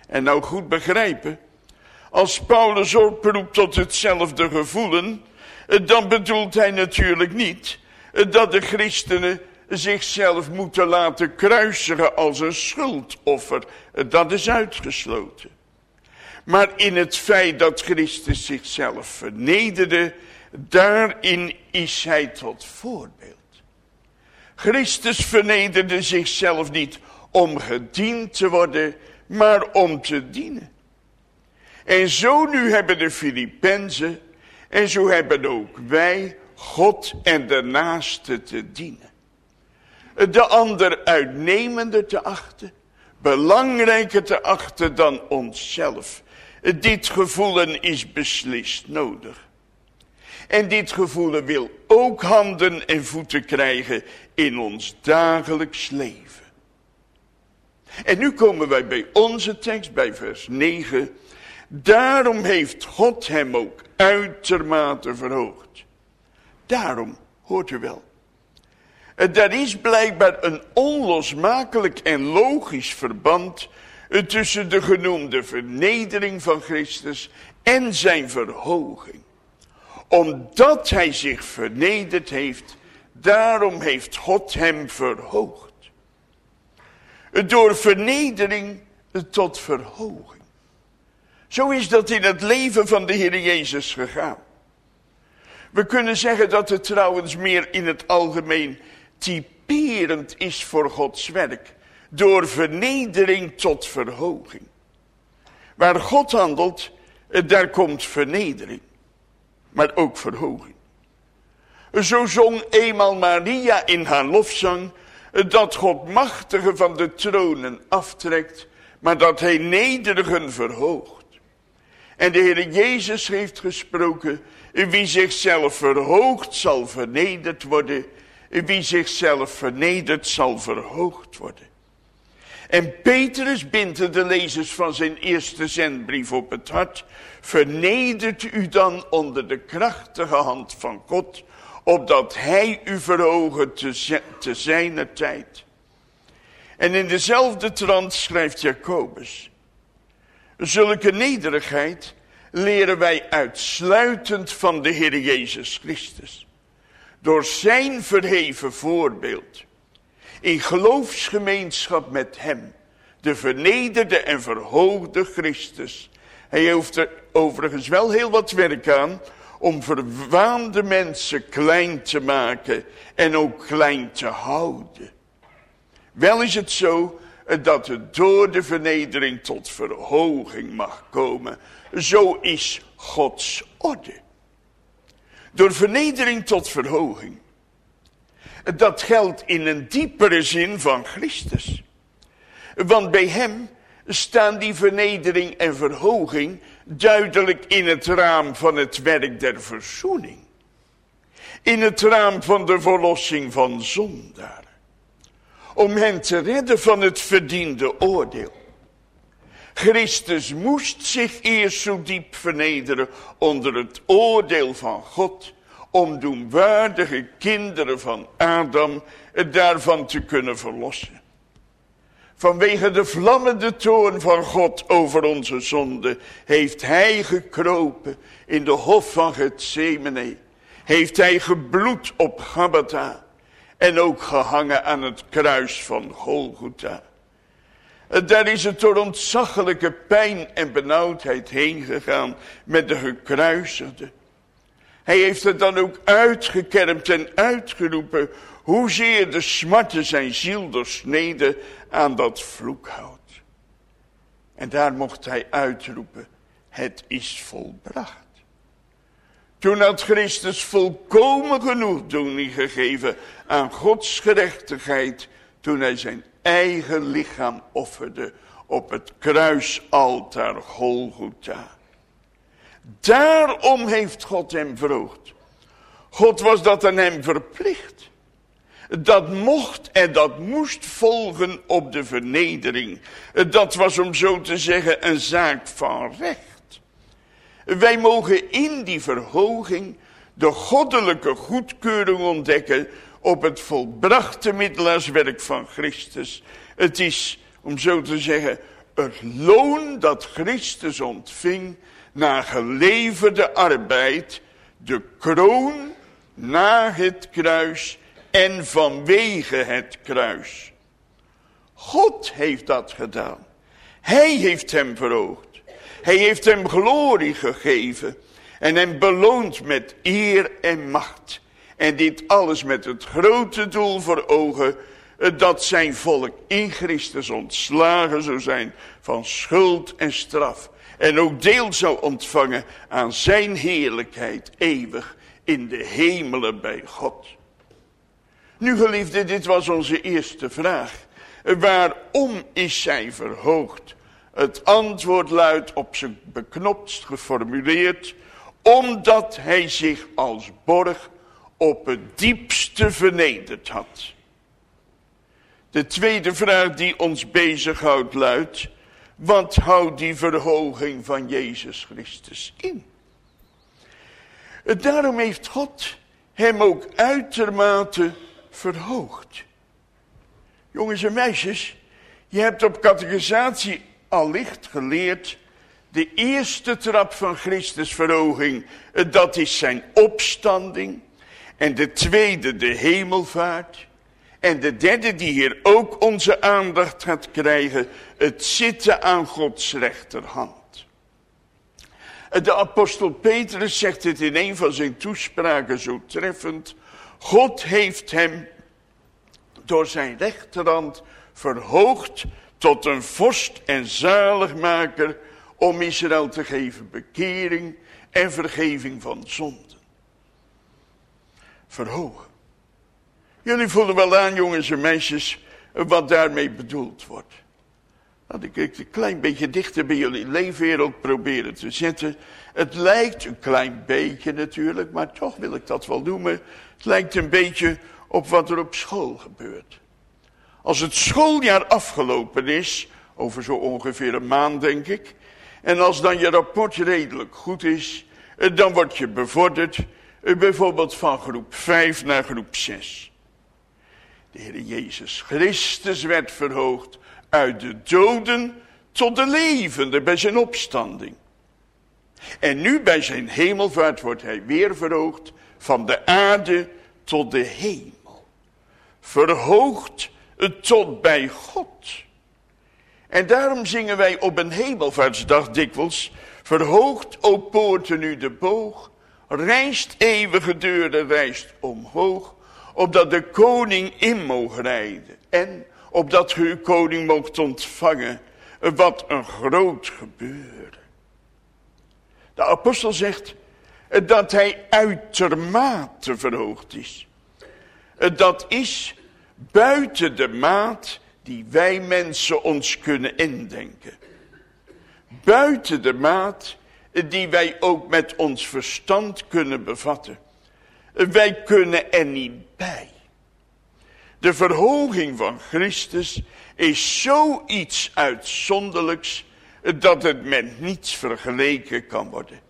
S1: En nou goed begrijpen. Als Paulus oproept tot hetzelfde gevoelen, dan bedoelt hij natuurlijk niet dat de christenen zichzelf moeten laten kruisigen als een schuldoffer. Dat is uitgesloten. Maar in het feit dat Christus zichzelf vernederde, daarin is hij tot voorbeeld. Christus vernederde zichzelf niet om gediend te worden, maar om te dienen. En zo nu hebben de Filippenzen, en zo hebben ook wij, God en de naaste te dienen. De ander uitnemender te achten, belangrijker te achten dan onszelf. Dit gevoelen is beslist nodig. En dit gevoelen wil ook handen en voeten krijgen in ons dagelijks leven. En nu komen wij bij onze tekst, bij vers 9. Daarom heeft God hem ook uitermate verhoogd. Daarom, hoort u wel. Er is blijkbaar een onlosmakelijk en logisch verband tussen de genoemde vernedering van Christus en zijn verhoging. Omdat hij zich vernederd heeft, daarom heeft God hem verhoogd. Door vernedering tot verhoging. Zo is dat in het leven van de Heer Jezus gegaan. We kunnen zeggen dat het trouwens meer in het algemeen typerend is voor Gods werk. Door vernedering tot verhoging. Waar God handelt, daar komt vernedering. Maar ook verhoging. Zo zong eenmaal Maria in haar lofzang dat God machtigen van de tronen aftrekt, maar dat hij nederigen verhoogt. En de Heer Jezus heeft gesproken, wie zichzelf verhoogt zal vernederd worden, wie zichzelf vernedert zal verhoogd worden. En Petrus bindt de lezers van zijn eerste zendbrief op het hart. Vernedert u dan onder de krachtige hand van God, opdat hij u verhogen te zijner tijd. En in dezelfde trant schrijft Jacobus. Zulke nederigheid leren wij uitsluitend van de Heer Jezus Christus. Door zijn verheven voorbeeld. In geloofsgemeenschap met hem. De vernederde en verhoogde Christus. Hij heeft er overigens wel heel wat werk aan om verwaande mensen klein te maken en ook klein te houden. Wel is het zo dat het door de vernedering tot verhoging mag komen. Zo is Gods orde. Door vernedering tot verhoging. Dat geldt in een diepere zin van Christus. Want bij hem staan die vernedering en verhoging duidelijk in het raam van het werk der verzoening. In het raam van de verlossing van zondaren. Om hen te redden van het verdiende oordeel. Christus moest zich eerst zo diep vernederen onder het oordeel van God, om doenwaardige kinderen van Adam daarvan te kunnen verlossen. Vanwege de vlammende toorn van God over onze zonde heeft hij gekropen in de hof van Getsemane. Heeft hij gebloed op Gabbatha en ook gehangen aan het kruis van Golgotha. Daar is het door ontzaglijke pijn en benauwdheid heen gegaan met de gekruisigde. Hij heeft het dan ook uitgekermd en uitgeroepen, hoezeer de smarten zijn ziel doorsneden aan dat vloekhout. En daar mocht hij uitroepen, het is volbracht. Toen had Christus volkomen genoegdoening gegeven aan Gods gerechtigheid, toen hij zijn eigen lichaam offerde op het kruisaltaar Golgotha. Daarom heeft God hem verhoogd. God was dat aan hem verplicht. Dat mocht en dat moest volgen op de vernedering. Dat was, om zo te zeggen, een zaak van recht. Wij mogen in die verhoging de goddelijke goedkeuring ontdekken op het volbrachte middelaarswerk van Christus. Het is, om zo te zeggen, het loon dat Christus ontving na geleverde arbeid, de kroon na het kruis en vanwege het kruis. God heeft dat gedaan. Hij heeft hem verhoogd. Hij heeft hem glorie gegeven en hem beloond met eer en macht. En dit alles met het grote doel voor ogen, dat zijn volk in Christus ontslagen zou zijn van schuld en straf. En ook deel zou ontvangen aan zijn heerlijkheid eeuwig in de hemelen bij God. Nu geliefde, dit was onze eerste vraag. Waarom is zij verhoogd? Het antwoord luidt op zijn beknopst geformuleerd, omdat hij zich als borg op het diepste vernederd had. De tweede vraag die ons bezighoudt luidt, wat houdt die verhoging van Jezus Christus in? Daarom heeft God hem ook uitermate verhoogd. Jongens en meisjes, je hebt op catechisatie allicht geleerd, de eerste trap van Christus verhoging, dat is zijn opstanding. En de tweede de hemelvaart. En de derde die hier ook onze aandacht gaat krijgen, het zitten aan Gods rechterhand. De apostel Petrus zegt het in een van zijn toespraken zo treffend. God heeft hem door zijn rechterhand verhoogd tot een vorst en zaligmaker om Israël te geven bekering en vergeving van zonden. Verhogen. Jullie voelen wel aan, jongens en meisjes, wat daarmee bedoeld wordt. Laat ik een klein beetje dichter bij jullie leefwereld proberen te zetten. Het lijkt een klein beetje natuurlijk, maar toch wil ik dat wel noemen. Het lijkt een beetje op wat er op school gebeurt. Als het schooljaar afgelopen is, over zo ongeveer een maand denk ik, en als dan je rapport redelijk goed is, dan word je bevorderd, bijvoorbeeld van groep 5 naar groep 6. De Heer Jezus Christus werd verhoogd uit de doden tot de levenden bij zijn opstanding. En nu bij zijn hemelvaart wordt hij weer verhoogd van de aarde tot de hemel. Verhoogd tot bij God. En daarom zingen wij op een hemelvaartsdag dikwijls, verhoogd, o poorten nu de boog, rijst eeuwige deuren, rijst omhoog, opdat de koning in mogen rijden. En opdat ge uw koning moogt ontvangen, wat een groot gebeuren. De apostel zegt dat hij uitermate verhoogd is. Dat is buiten de maat die wij mensen ons kunnen indenken. Buiten de maat die wij ook met ons verstand kunnen bevatten. Wij kunnen er niet bij. De verhoging van Christus is zoiets uitzonderlijks dat het met niets vergeleken kan worden.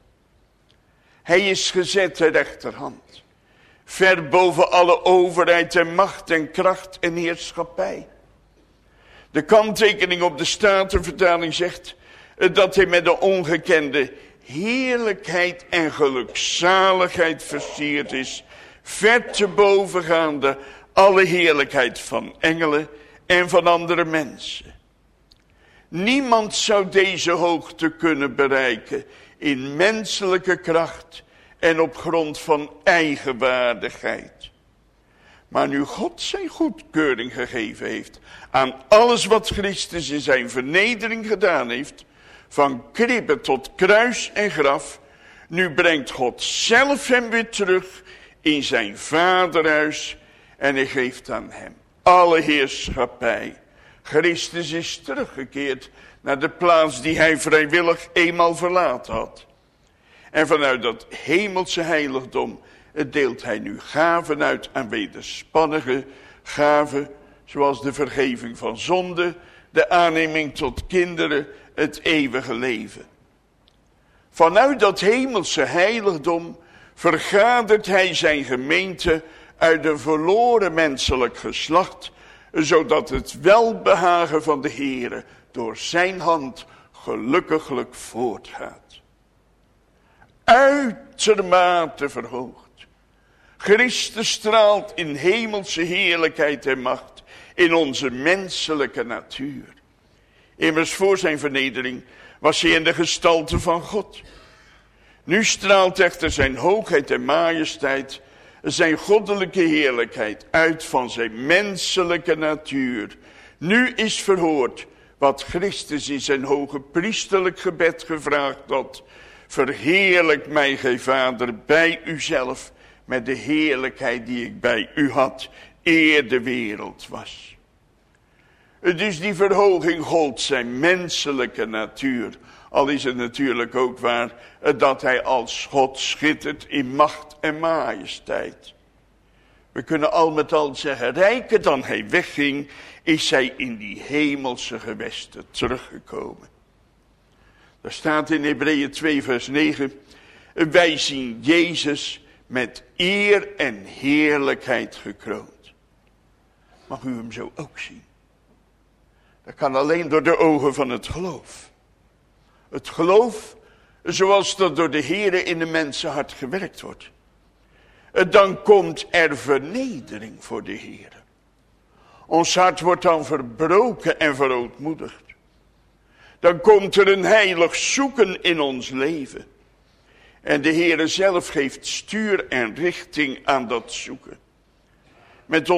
S1: Hij is gezet ter rechterhand, ver boven alle overheid en macht en kracht en heerschappij. De kanttekening op de Statenvertaling zegt dat hij met de ongekende heerlijkheid en gelukzaligheid versierd is, ver te bovengaande alle heerlijkheid van engelen en van andere mensen. Niemand zou deze hoogte kunnen bereiken in menselijke kracht en op grond van eigenwaardigheid. Maar nu God zijn goedkeuring gegeven heeft aan alles wat Christus in zijn vernedering gedaan heeft, van kribbe tot kruis en graf, nu brengt God zelf hem weer terug in zijn vaderhuis en hij geeft aan hem alle heerschappij. Christus is teruggekeerd naar de plaats die hij vrijwillig eenmaal verlaten had. En vanuit dat hemelse heiligdom deelt hij nu gaven uit aan wederspannige gaven, zoals de vergeving van zonde, de aanneming tot kinderen, het eeuwige leven. Vanuit dat hemelse heiligdom vergadert hij zijn gemeente uit een verloren menselijk geslacht, zodat het welbehagen van de Heere door zijn hand gelukkiglijk voortgaat. Uitermate verhoogd. Christus straalt in hemelse heerlijkheid en macht in onze menselijke natuur. Immers voor zijn vernedering was hij in de gestalte van God. Nu straalt echter zijn hoogheid en majesteit, zijn goddelijke heerlijkheid uit van zijn menselijke natuur. Nu is verhoord wat Christus in zijn hoge priesterlijk gebed gevraagd had. Verheerlijk mij, gij Vader, bij uzelf met de heerlijkheid die ik bij u had, eer de wereld was. Dus die verhoging gold zijn menselijke natuur. Al is het natuurlijk ook waar dat hij als God schittert in macht en majesteit. We kunnen al met al zeggen, rijker dan hij wegging, is hij in die hemelse gewesten teruggekomen. Daar staat in Hebreeën 2 vers 9, wij zien Jezus met eer en heerlijkheid gekroond. Mag u hem zo ook zien? Dat kan alleen door de ogen van het geloof. Het geloof zoals dat door de Heere in de mensenhart gewerkt wordt. Dan komt er vernedering voor de Heere. Ons hart wordt dan verbroken en verootmoedigd. Dan komt er een heilig zoeken in ons leven. En de Heere zelf geeft stuur en richting aan dat zoeken. Met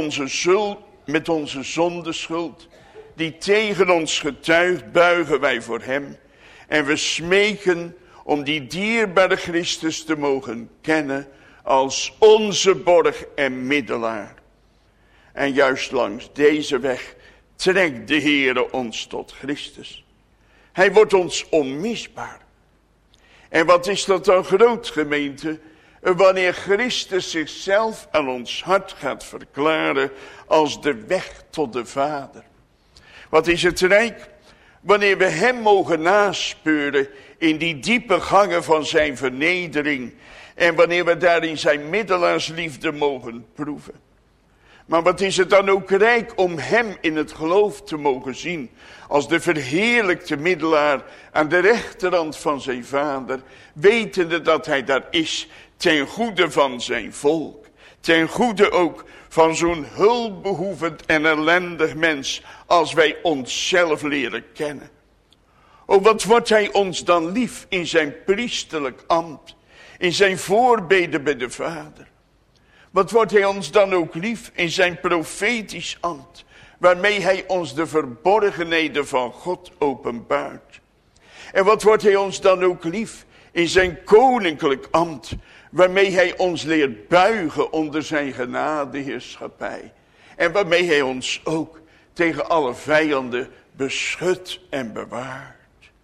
S1: onze zondeschuld die tegen ons getuigt, buigen wij voor hem. En we smeken om die dierbare Christus te mogen kennen als onze borg en middelaar. En juist langs deze weg trekt de Heere ons tot Christus. Hij wordt ons onmisbaar. En wat is dat dan groot, gemeente? Wanneer Christus zichzelf aan ons hart gaat verklaren als de weg tot de Vader. Wat is het rijk? Wanneer we hem mogen naspeuren in die diepe gangen van zijn vernedering. En wanneer we daarin zijn middelaarsliefde mogen proeven. Maar wat is het dan ook rijk om hem in het geloof te mogen zien. Als de verheerlijkte middelaar aan de rechterhand van zijn Vader. Wetende dat hij daar is ten goede van zijn volk. Ten goede ook van zo'n hulpbehoevend en ellendig mens als wij onszelf leren kennen. O, wat wordt hij ons dan lief in zijn priesterlijk ambt, in zijn voorbeden bij de Vader. Wat wordt hij ons dan ook lief in zijn profetisch ambt, waarmee hij ons de verborgenheden van God openbaart. En wat wordt hij ons dan ook lief in zijn koninklijk ambt, waarmee hij ons leert buigen onder zijn genadeheerschappij. En waarmee hij ons ook tegen alle vijanden beschut en bewaart.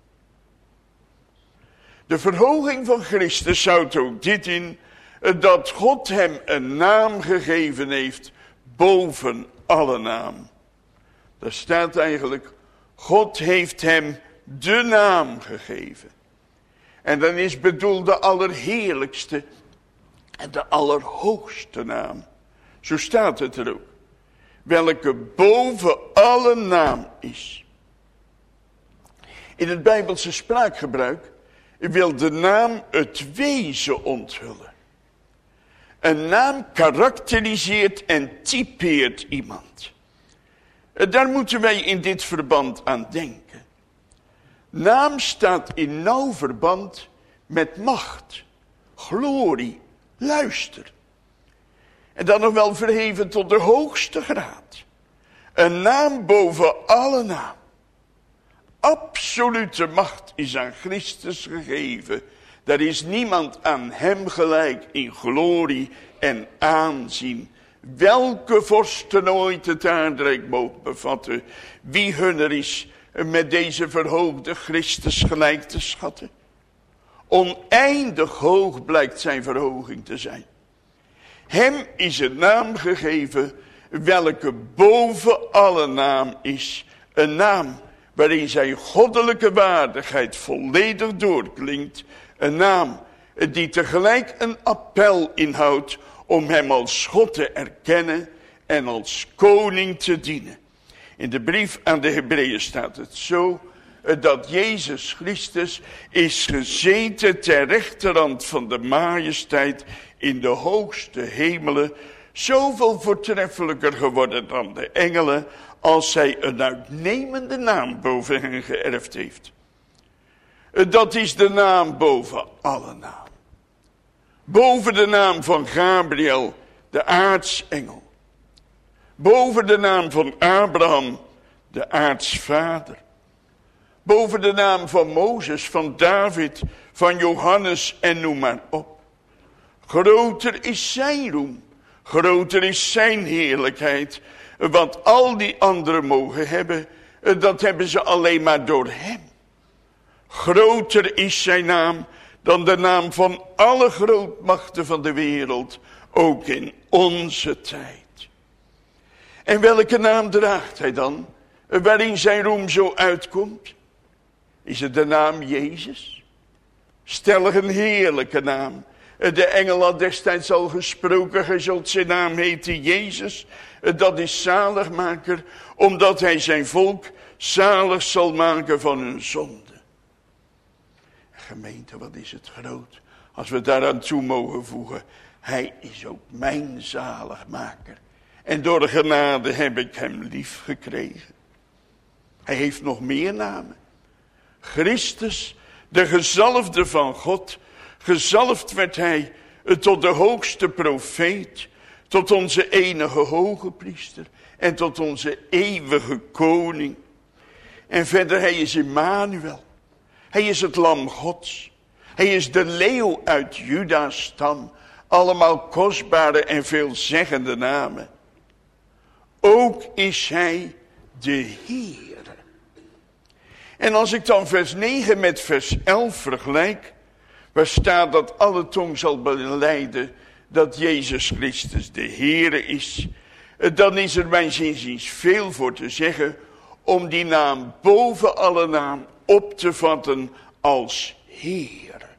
S1: De verhoging van Christus houdt ook dit in, dat God hem een naam gegeven heeft boven alle naam. Daar staat eigenlijk, God heeft hem de naam gegeven. En dan is bedoeld de allerheerlijkste en de allerhoogste naam. Zo staat het er ook. Welke boven alle naam is. In het Bijbelse spraakgebruik wil de naam het wezen onthullen. Een naam karakteriseert en typeert iemand. Daar moeten wij in dit verband aan denken. Naam staat in nauw verband met macht, glorie, luister. En dan nog wel verheven tot de hoogste graad. Een naam boven alle naam. Absolute macht is aan Christus gegeven. Er is niemand aan hem gelijk in glorie en aanzien. Welke vorsten ooit het aardrijk mogen bevatten. Wie hunner is met deze verhoogde Christus gelijk te schatten. Oneindig hoog blijkt zijn verhoging te zijn. Hem is een naam gegeven welke boven alle naam is. Een naam waarin zijn goddelijke waardigheid volledig doorklinkt. Een naam die tegelijk een appel inhoudt om hem als God te erkennen en als koning te dienen. In de brief aan de Hebreeën staat het zo, dat Jezus Christus is gezeten ter rechterhand van de majesteit in de hoogste hemelen, zoveel voortreffelijker geworden dan de engelen, als hij een uitnemende naam boven hen geërfd heeft. Dat is de naam boven alle naam. Boven de naam van Gabriel, de aartsengel. Boven de naam van Abraham, de aartsvader. Boven de naam van Mozes, van David, van Johannes en noem maar op. Groter is zijn roem, groter is zijn heerlijkheid. Wat al die anderen mogen hebben, dat hebben ze alleen maar door hem. Groter is zijn naam dan de naam van alle grootmachten van de wereld, ook in onze tijd. En welke naam draagt hij dan, waarin zijn roem zo uitkomt? Is het de naam Jezus? Stellig een heerlijke naam. De engel had destijds al gesproken, gij zult zijn naam heten Jezus. Dat is zaligmaker, omdat hij zijn volk zalig zal maken van hun zonde. Gemeente, wat is het groot, als we daaraan toe mogen voegen. Hij is ook mijn zaligmaker. En door de genade heb ik hem lief gekregen. Hij heeft nog meer namen. Christus, de gezalfde van God. Gezalfd werd hij tot de hoogste profeet, tot onze enige hoge priester en tot onze eeuwige koning. En verder, hij is Immanuel. Hij is het lam Gods. Hij is de leeuw uit Juda's stam. Allemaal kostbare en veelzeggende namen. Ook is hij de Heer. En als ik dan vers 9 met vers 11 vergelijk, waar staat dat alle tong zal belijden dat Jezus Christus de Heere is, dan is er mijns inziens veel voor te zeggen om die naam boven alle naam op te vatten als Heer.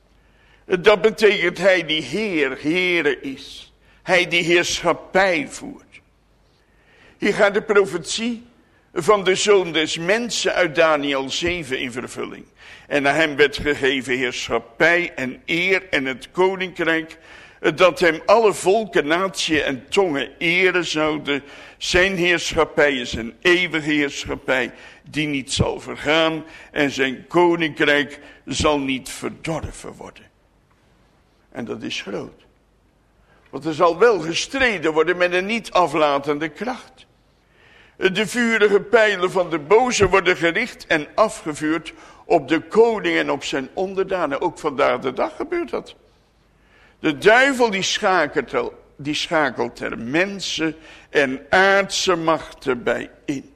S1: Dat betekent hij die Heer, Heere is. Hij die heerschappij voert. Hier gaat de profetie van de Zoon des Mensen uit Daniel 7 in vervulling. En aan hem werd gegeven heerschappij en eer en het koninkrijk, dat hem alle volken, naties en tongen eren zouden. Zijn heerschappij is een eeuwige heerschappij die niet zal vergaan en zijn koninkrijk zal niet verdorven worden. En dat is groot. Want er zal wel gestreden worden met een niet aflatende kracht. De vurige pijlen van de boze worden gericht en afgevuurd op de koning en op zijn onderdanen. Ook vandaag de dag gebeurt dat. De duivel die schakelt er mensen en aardse machten bij in.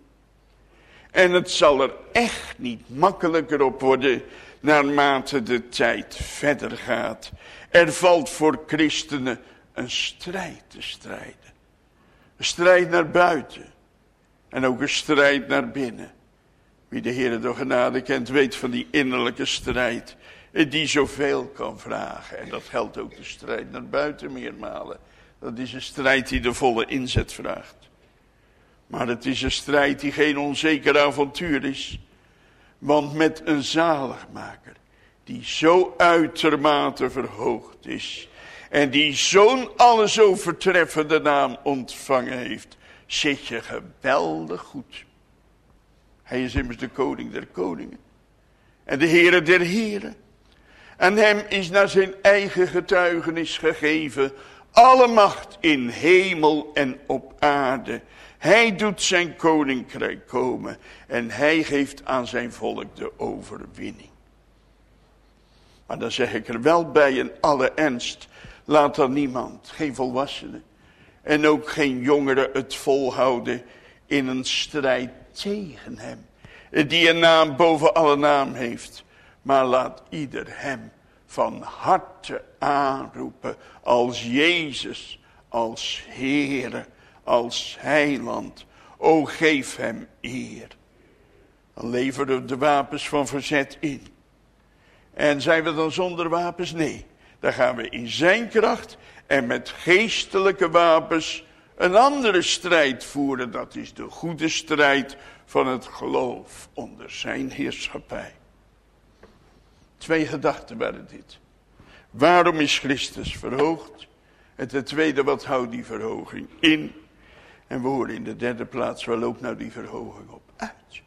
S1: En het zal er echt niet makkelijker op worden naarmate de tijd verder gaat. Er valt voor christenen een strijd te strijden. Een strijd naar buiten. En ook een strijd naar binnen. Wie de Heere door genade kent, weet van die innerlijke strijd. Die zoveel kan vragen. En dat geldt ook de strijd naar buiten meermalen. Dat is een strijd die de volle inzet vraagt. Maar het is een strijd die geen onzeker avontuur is. Want met een zaligmaker die zo uitermate verhoogd is. En die zo'n alles overtreffende naam ontvangen heeft. Zit je geweldig goed. Hij is immers de koning der koningen. En de Heere der heren. En hem is naar zijn eigen getuigenis gegeven alle macht in hemel en op aarde. Hij doet zijn koninkrijk komen en hij geeft aan zijn volk de overwinning. Maar dan zeg ik er wel bij in alle ernst, laat dan niemand, geen volwassene en ook geen jongere het volhouden in een strijd tegen hem. Die een naam boven alle naam heeft. Maar laat ieder hem van harte aanroepen als Jezus, als Heere, als Heiland. O, geef hem eer. Dan leveren we de wapens van verzet in. En zijn we dan zonder wapens? Nee. Dan gaan we in zijn kracht en met geestelijke wapens een andere strijd voeren. Dat is de goede strijd van het geloof onder zijn heerschappij. 2 gedachten waren dit. Waarom is Christus verhoogd? En ten tweede, wat houdt die verhoging in? En we horen in de derde plaats, waar loopt nou die verhoging op uit?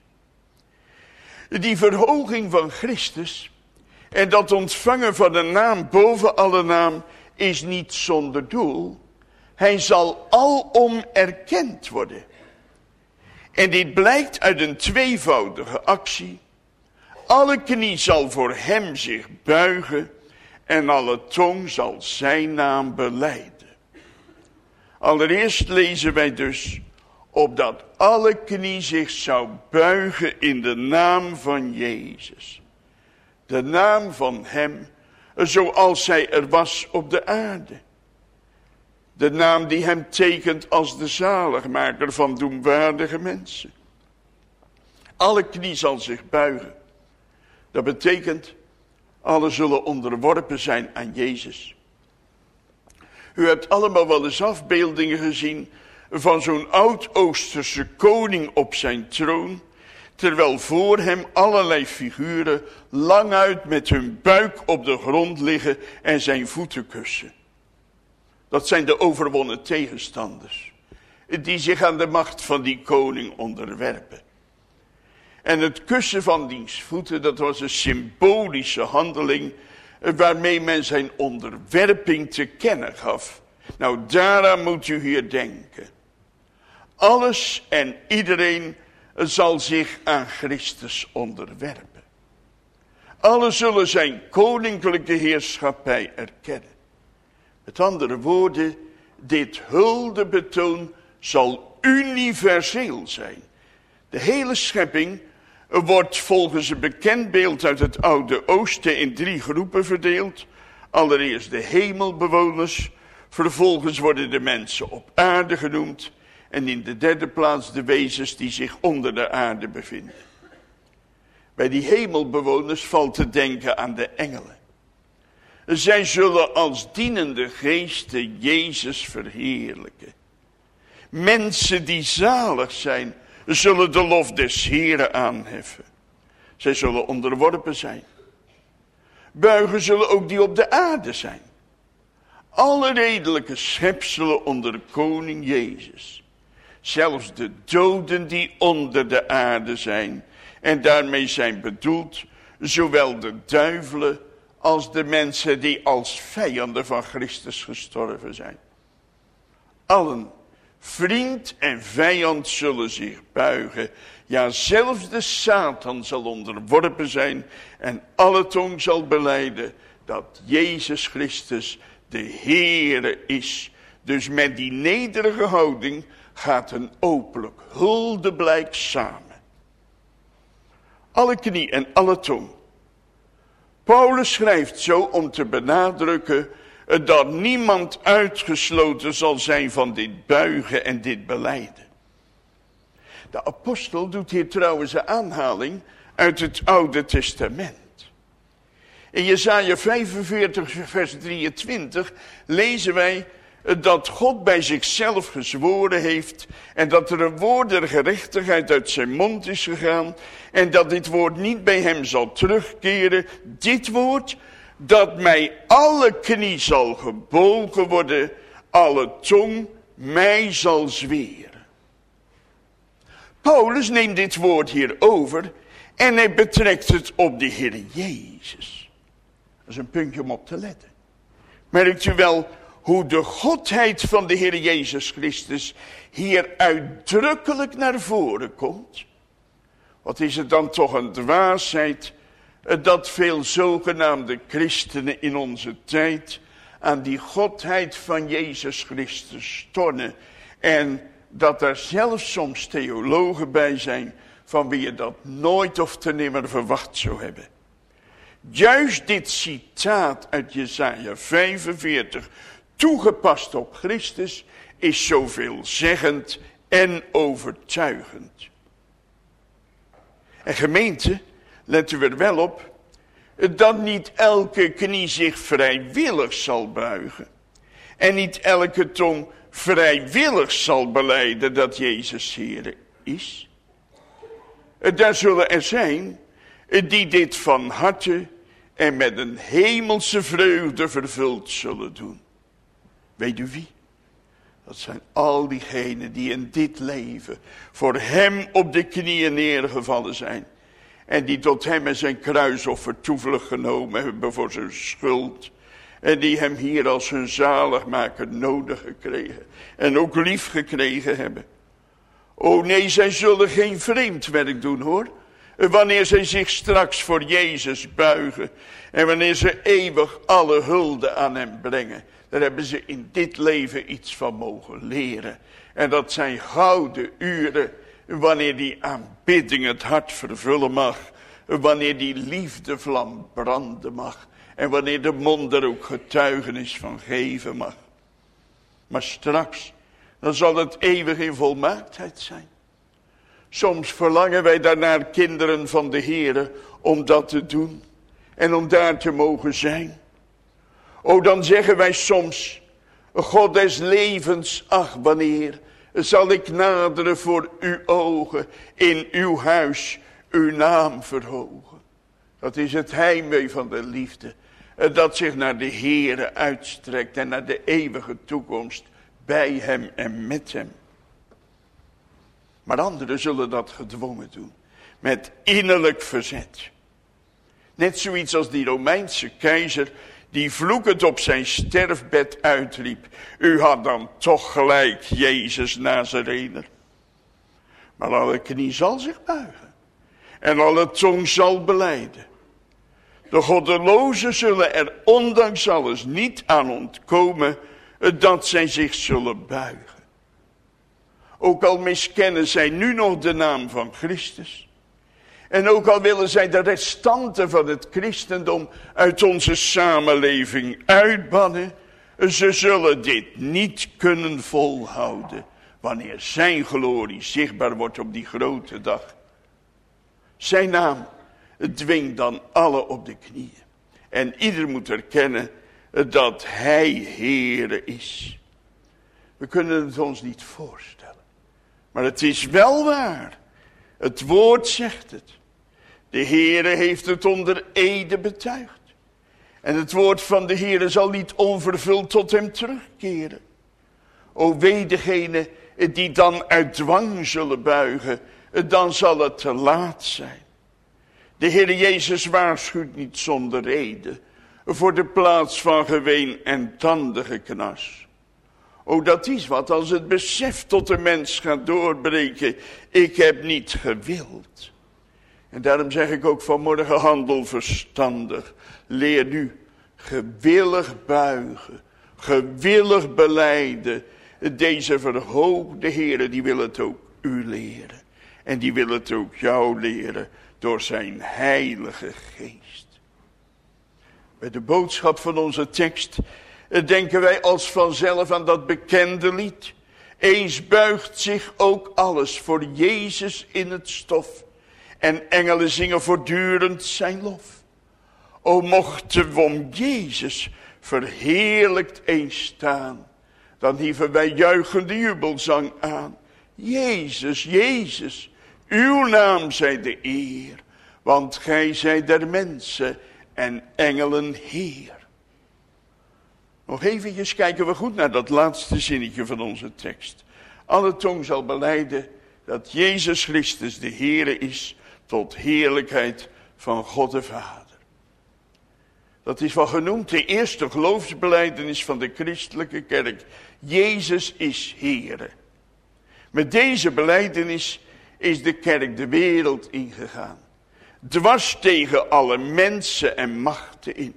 S1: Die verhoging van Christus en dat ontvangen van de naam boven alle naam is niet zonder doel. Hij zal alom erkend worden. En dit blijkt uit een tweevoudige actie. Alle knie zal voor hem zich buigen en alle tong zal zijn naam belijden. Allereerst lezen wij dus, opdat alle knie zich zou buigen in de naam van Jezus. De naam van hem, zoals zij er was op de aarde. De naam die hem tekent als de zaligmaker van doemwaardige mensen. Alle knie zal zich buigen. Dat betekent, alle zullen onderworpen zijn aan Jezus. U hebt allemaal wel eens afbeeldingen gezien van zo'n oud-Oosterse koning op zijn troon, terwijl voor hem allerlei figuren languit met hun buik op de grond liggen en zijn voeten kussen. Dat zijn de overwonnen tegenstanders, die zich aan de macht van die koning onderwerpen. En het kussen van diens voeten, dat was een symbolische handeling waarmee men zijn onderwerping te kennen gaf. Nou, daaraan moet u hier denken. Alles en iedereen zal zich aan Christus onderwerpen. Alle zullen zijn koninklijke heerschappij erkennen. Met andere woorden, dit huldebetoon zal universeel zijn. De hele schepping wordt volgens een bekend beeld uit het Oude Oosten in 3 groepen verdeeld. Allereerst de hemelbewoners, vervolgens worden de mensen op aarde genoemd en in de derde plaats de wezens die zich onder de aarde bevinden. Bij die hemelbewoners valt te denken aan de engelen. Zij zullen als dienende geesten Jezus verheerlijken. Mensen die zalig zijn, zullen de lof des Heren aanheffen. Zij zullen onderworpen zijn. Buigen zullen ook die op de aarde zijn. Alle redelijke schepselen onder koning Jezus. Zelfs de doden die onder de aarde zijn. En daarmee zijn bedoeld zowel de duivelen als de mensen die als vijanden van Christus gestorven zijn. Allen, vriend en vijand, zullen zich buigen. Ja, zelfs de Satan zal onderworpen zijn en alle tong zal belijden dat Jezus Christus de Heere is. Dus met die nederige houding gaat een openlijk huldeblijk samen. Alle knie en alle tong. Paulus schrijft zo om te benadrukken dat niemand uitgesloten zal zijn van dit buigen en dit belijden. De apostel doet hier trouwens een aanhaling uit het Oude Testament. In Jesaja 45 vers 23 lezen wij dat God bij zichzelf gezworen heeft en dat er een woord der gerechtigheid uit zijn mond is gegaan en dat dit woord niet bij hem zal terugkeren. Dit woord, dat mij alle knie zal gebogen worden, alle tong mij zal zweren. Paulus neemt dit woord hier over en hij betrekt het op de Heer Jezus. Dat is een puntje om op te letten. Merkt u wel hoe de godheid van de Heer Jezus Christus hier uitdrukkelijk naar voren komt? Wat is het dan toch een dwaasheid dat veel zogenaamde christenen in onze tijd aan die godheid van Jezus Christus tornen en dat er zelfs soms theologen bij zijn van wie je dat nooit of te nimmer verwacht zou hebben. Juist dit citaat uit Jesaja 45, toegepast op Christus, is zo veelzeggend en overtuigend. En gemeente, let u er wel op, dat niet elke knie zich vrijwillig zal buigen. En niet elke tong vrijwillig zal belijden dat Jezus Heer is. Daar zullen er zijn die dit van harte en met een hemelse vreugde vervuld zullen doen. Weet u wie? Dat zijn al diegenen die in dit leven voor hem op de knieën neergevallen zijn. En die tot hem en zijn kruisoffer toevlucht genomen hebben voor zijn schuld. En die hem hier als hun zaligmaker nodig gekregen. En ook lief gekregen hebben. Oh nee, zij zullen geen vreemd werk doen hoor. Wanneer zij zich straks voor Jezus buigen. En wanneer ze eeuwig alle hulde aan hem brengen. Daar hebben ze in dit leven iets van mogen leren. En dat zijn gouden uren. Wanneer die aanbidding het hart vervullen mag. Wanneer die liefdevlam branden mag. En wanneer de mond er ook getuigenis van geven mag. Maar straks, dan zal het eeuwig in volmaaktheid zijn. Soms verlangen wij daarnaar, kinderen van de Heere, om dat te doen. En om daar te mogen zijn. O, dan zeggen wij soms, God des levens, ach wanneer zal ik naderen voor uw ogen, in uw huis uw naam verhogen. Dat is het heimwee van de liefde, dat zich naar de Heere uitstrekt en naar de eeuwige toekomst bij hem en met hem. Maar anderen zullen dat gedwongen doen, met innerlijk verzet. Net zoiets als die Romeinse keizer die vloekend op zijn sterfbed uitriep. U had dan toch gelijk, Jezus Nazarener. Maar alle knie zal zich buigen. En alle tong zal belijden. De goddelozen zullen er ondanks alles niet aan ontkomen dat zij zich zullen buigen. Ook al miskennen zij nu nog de naam van Christus. En ook al willen zij de restanten van het christendom uit onze samenleving uitbannen. Ze zullen dit niet kunnen volhouden wanneer zijn glorie zichtbaar wordt op die grote dag. Zijn naam dwingt dan alle op de knieën. En ieder moet erkennen dat hij Heere is. We kunnen het ons niet voorstellen. Maar het is wel waar. Het woord zegt het. De Heere heeft het onder ede betuigd. En het woord van de Heere zal niet onvervuld tot hem terugkeren. O wee degene die dan uit dwang zullen buigen, dan zal het te laat zijn. De Heere Jezus waarschuwt niet zonder reden voor de plaats van geween en tandengeknars. O, dat is wat als het besef tot de mens gaat doorbreken. Ik heb niet gewild. En daarom zeg ik ook vanmorgen, handel verstandig. Leer nu gewillig buigen, gewillig belijden. Deze verhoogde Heere, die wil het ook u leren. En die wil het ook jou leren door zijn heilige geest. Bij de boodschap van onze tekst denken wij als vanzelf aan dat bekende lied. Eens buigt zich ook alles voor Jezus in het stof. En engelen zingen voortdurend zijn lof. O mochten we om Jezus verheerlijkt eens staan. Dan hieven wij juichende jubelzang aan. Jezus, Jezus, uw naam zij de eer. Want gij zijt der mensen en engelen Heer. Nog eventjes kijken we goed naar dat laatste zinnetje van onze tekst. Alle tong zal belijden dat Jezus Christus de Heere is, tot heerlijkheid van God de Vader. Dat is wel genoemd de eerste geloofsbelijdenis van de christelijke kerk. Jezus is Heere. Met deze belijdenis is de kerk de wereld ingegaan. Dwars tegen alle mensen en machten in.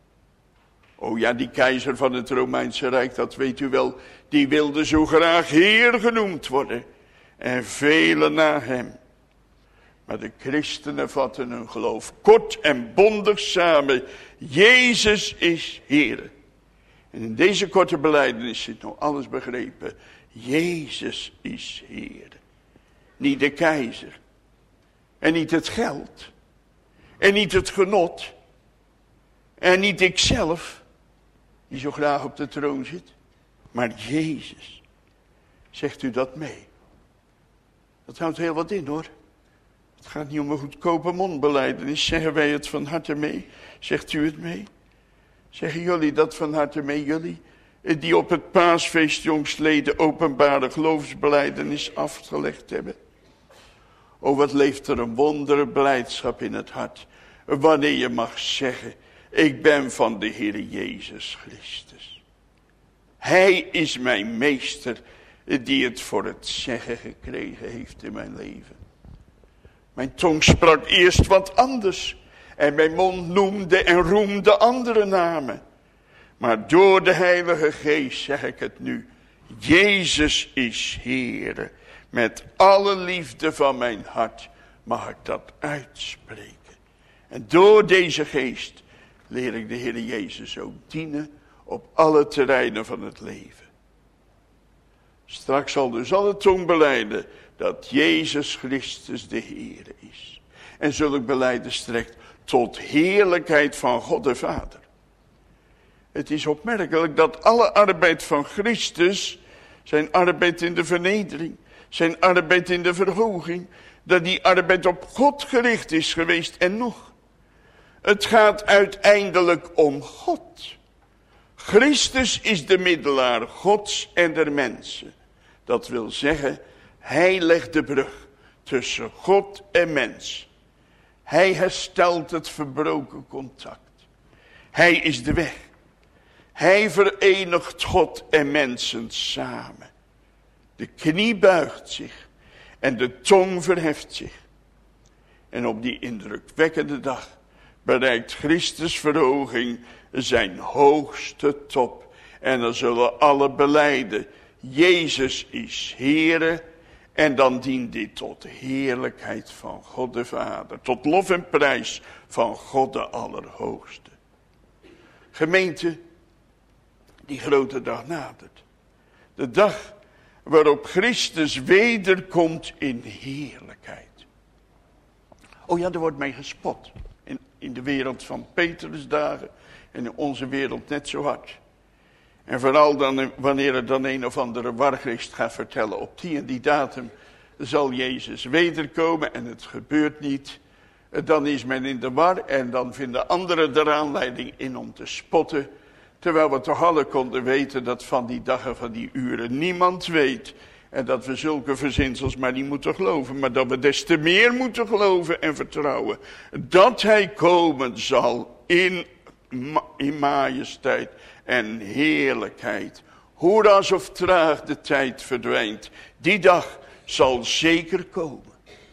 S1: Oh ja, die keizer van het Romeinse Rijk, dat weet u wel, die wilde zo graag Heer genoemd worden. En velen na hem. Maar de christenen vatten hun geloof kort en bondig samen. Jezus is Heer. En in deze korte belijdenis zit nog alles begrepen. Jezus is Heer. Niet de keizer. En niet het geld. En niet het genot. En niet ikzelf, die zo graag op de troon zit. Maar Jezus. Zegt u dat mee? Dat houdt heel wat in, hoor. Het gaat niet om een goedkope mondbelijdenis. Zeggen wij het van harte mee? Zegt u het mee? Zeggen jullie dat van harte mee, jullie? Die op het paasfeest jongstleden openbare geloofsbelijdenis afgelegd hebben? Oh, wat leeft er een wondere blijdschap in het hart. Wanneer je mag zeggen, ik ben van de Heer Jezus Christus. Hij is mijn meester die het voor het zeggen gekregen heeft in mijn leven. Mijn tong sprak eerst wat anders. En mijn mond noemde en roemde andere namen. Maar door de Heilige Geest zeg ik het nu. Jezus is Heer. Met alle liefde van mijn hart mag ik dat uitspreken. En door deze Geest leer ik de Heer Jezus ook dienen op alle terreinen van het leven. Straks zal dus alle tong belijden dat Jezus Christus de Heer is. En zulk belijden strekt tot heerlijkheid van God de Vader. Het is opmerkelijk dat alle arbeid van Christus, zijn arbeid in de vernedering, zijn arbeid in de verhoging, dat die arbeid op God gericht is geweest en nog. Het gaat uiteindelijk om God. Christus is de middelaar Gods en der mensen. Dat wil zeggen, hij legt de brug tussen God en mens. Hij herstelt het verbroken contact. Hij is de weg. Hij verenigt God en mensen samen. De knie buigt zich en de tong verheft zich. En op die indrukwekkende dag bereikt Christus verhoging zijn hoogste top. En dan zullen alle belijden, Jezus is Heere. En dan dient dit tot heerlijkheid van God de Vader. Tot lof en prijs van God de Allerhoogste. Gemeente, die grote dag nadert. De dag waarop Christus wederkomt in heerlijkheid. Oh ja, er wordt mee gespot. In de wereld van Petrusdagen en in onze wereld net zo hard. En vooral dan, wanneer er dan een of andere wargeest gaat vertellen, op die en die datum zal Jezus wederkomen en het gebeurt niet. Dan is men in de war en dan vinden anderen er aanleiding in om te spotten. Terwijl we toch alle konden weten dat van die dagen, van die uren niemand weet. En dat we zulke verzinsels maar niet moeten geloven. Maar dat we des te meer moeten geloven en vertrouwen. Dat hij komen zal in majesteit en heerlijkheid. Hoe alsof traag de tijd verdwijnt. Die dag zal zeker komen.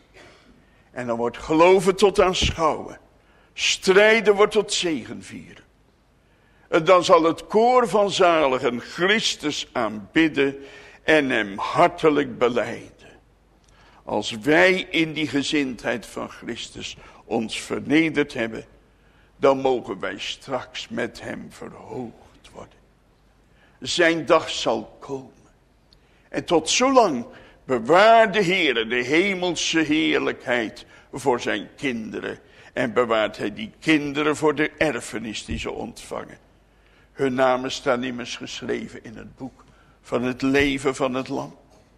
S1: En dan wordt geloven tot aanschouwen. Strijden wordt tot zegenvieren. En dan zal het koor van zaligen Christus aanbidden en hem hartelijk belijden. Als wij in die gezindheid van Christus ons vernederd hebben, dan mogen wij straks met hem verhoogd worden. Zijn dag zal komen. En tot zolang bewaart de Heer de hemelse heerlijkheid voor zijn kinderen. En bewaart hij die kinderen voor de erfenis die ze ontvangen. Hun namen staan immers geschreven in het boek van het leven van het Lam.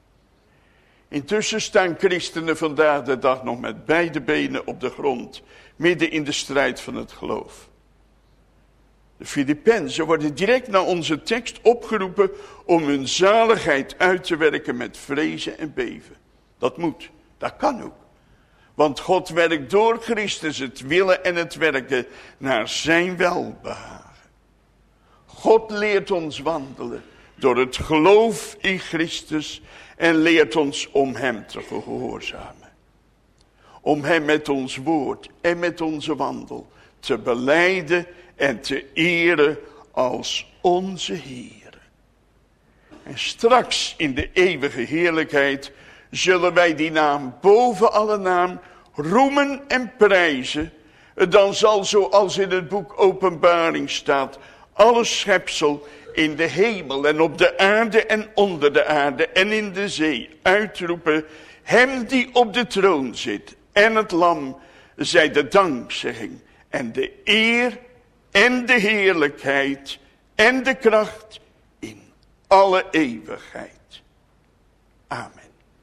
S1: Intussen staan christenen vandaag de dag nog met beide benen op de grond, midden in de strijd van het geloof. De Filippenzen worden direct na onze tekst opgeroepen om hun zaligheid uit te werken met vrezen en beven. Dat moet, dat kan ook. Want God werkt door Christus het willen en het werken naar zijn welbehagen. God leert ons wandelen door het geloof in Christus en leert ons om hem te gehoorzamen. Om hem met ons woord en met onze wandel te belijden en te eren als onze Heer. En straks in de eeuwige heerlijkheid zullen wij die naam boven alle naam roemen en prijzen. Dan zal, zoals in het boek Openbaring staat, alle schepsel in de hemel en op de aarde en onder de aarde en in de zee uitroepen: hem die op de troon zit en het Lam, zij de dankzegging en de eer en de heerlijkheid en de kracht in alle eeuwigheid. Amen.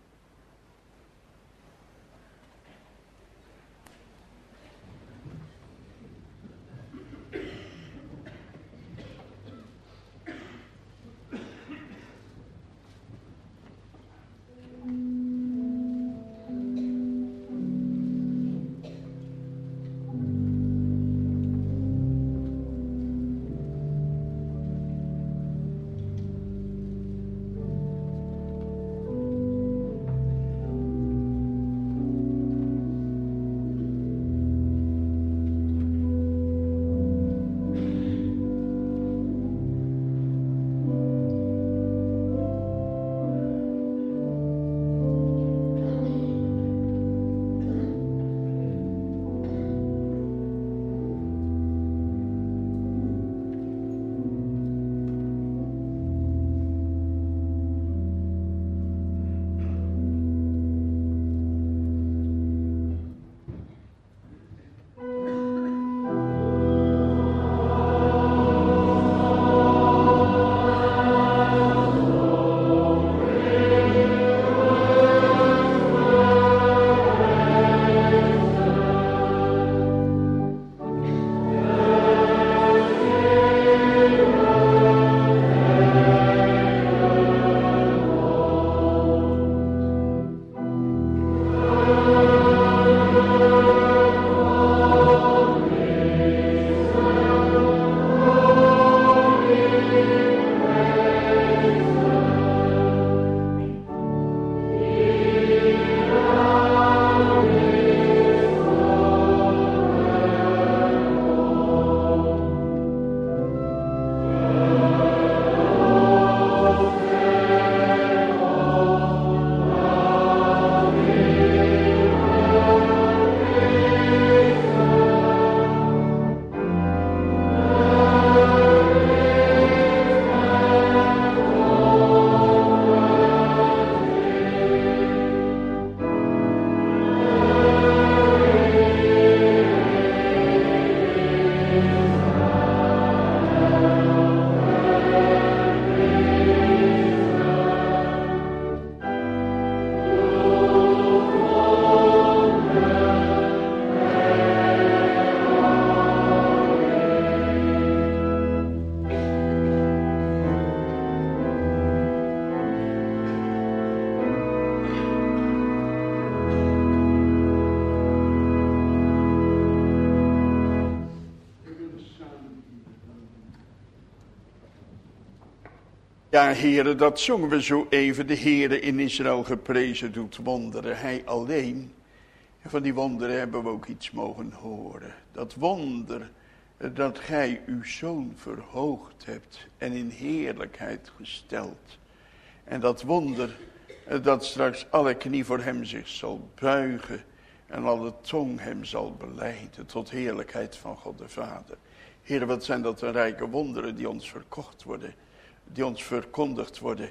S1: Ja, heren, dat zongen we zo even. De Heere in Israël geprezen doet wonderen. Hij alleen. En van die wonderen hebben we ook iets mogen horen. Dat wonder dat gij uw zoon verhoogd hebt en in heerlijkheid gesteld. En dat wonder dat straks alle knie voor hem zich zal buigen en alle tong hem zal belijden tot heerlijkheid van God de Vader. Heer, wat zijn dat een rijke wonderen die ons verkocht worden, die ons verkondigd worden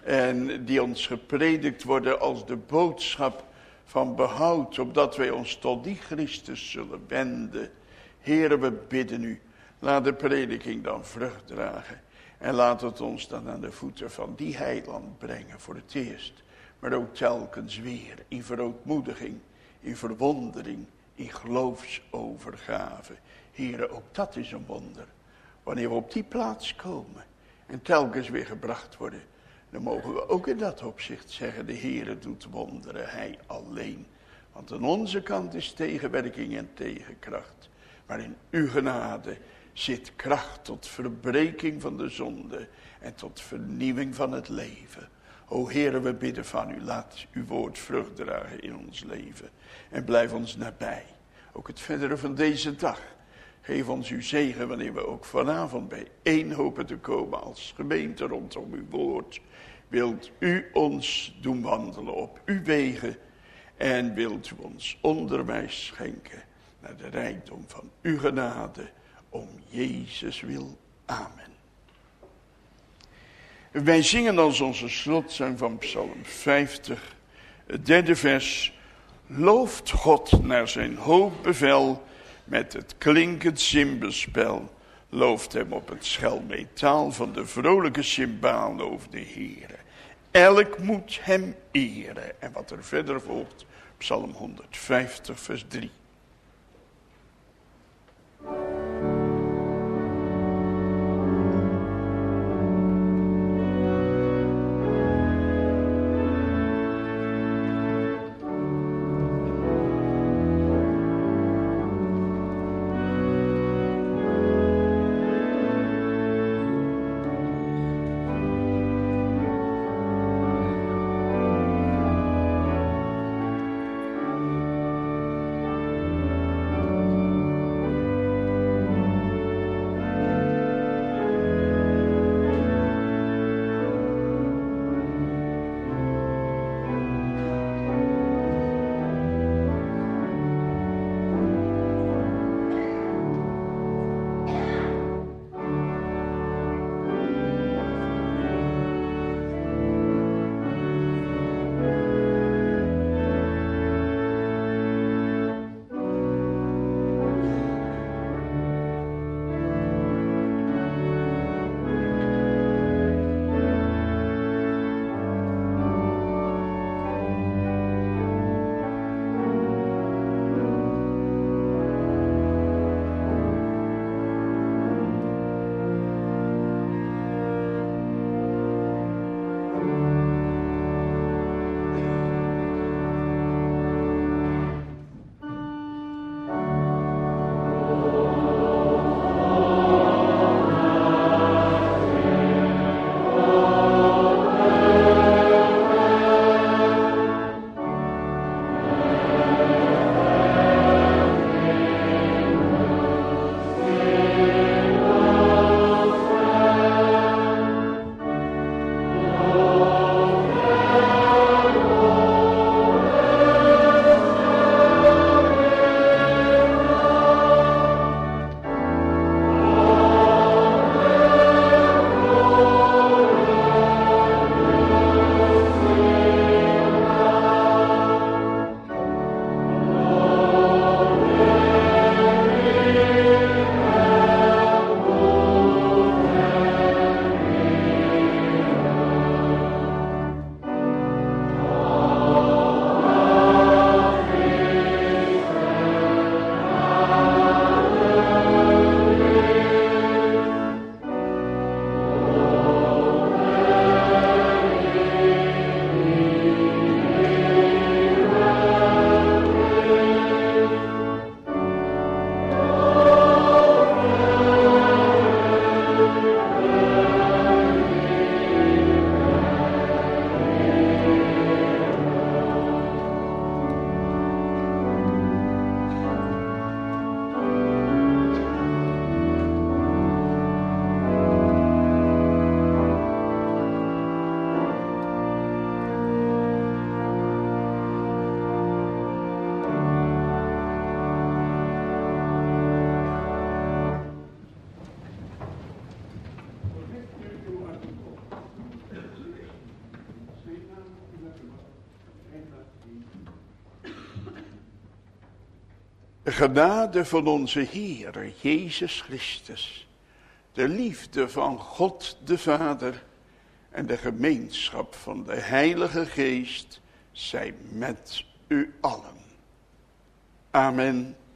S1: en die ons gepredikt worden als de boodschap van behoud, opdat wij ons tot die Christus zullen wenden. Heere, we bidden u, laat de prediking dan vrucht dragen en laat het ons dan aan de voeten van die heiland brengen voor het eerst, maar ook telkens weer in verootmoediging, in verwondering, in geloofsovergave. Heere, ook dat is een wonder. Wanneer we op die plaats komen en telkens weer gebracht worden, dan mogen we ook in dat opzicht zeggen, de Heere doet wonderen, hij alleen. Want aan onze kant is tegenwerking en tegenkracht. Maar in uw genade zit kracht tot verbreking van de zonde en tot vernieuwing van het leven. O Heere, we bidden van u, laat uw woord vrucht dragen in ons leven. En blijf ons nabij. Ook het verdere van deze dag. Geef ons uw zegen wanneer we ook vanavond bijeen hopen te komen als gemeente rondom uw woord. Wilt u ons doen wandelen op uw wegen en wilt u ons onderwijs schenken naar de rijkdom van uw genade om Jezus wil. Amen. Wij zingen als onze slotzang van Psalm 50, het derde vers. Looft God naar zijn hoog bevel met het klinkend cymbelspel. Looft hem op het schelmetaal van de vrolijke cymbaal over de Heere. Elk moet hem eren. En wat er verder volgt, Psalm 150 vers 3. De genade van onze Heer Jezus Christus, de liefde van God de Vader en de gemeenschap van de Heilige Geest zij met u allen. Amen.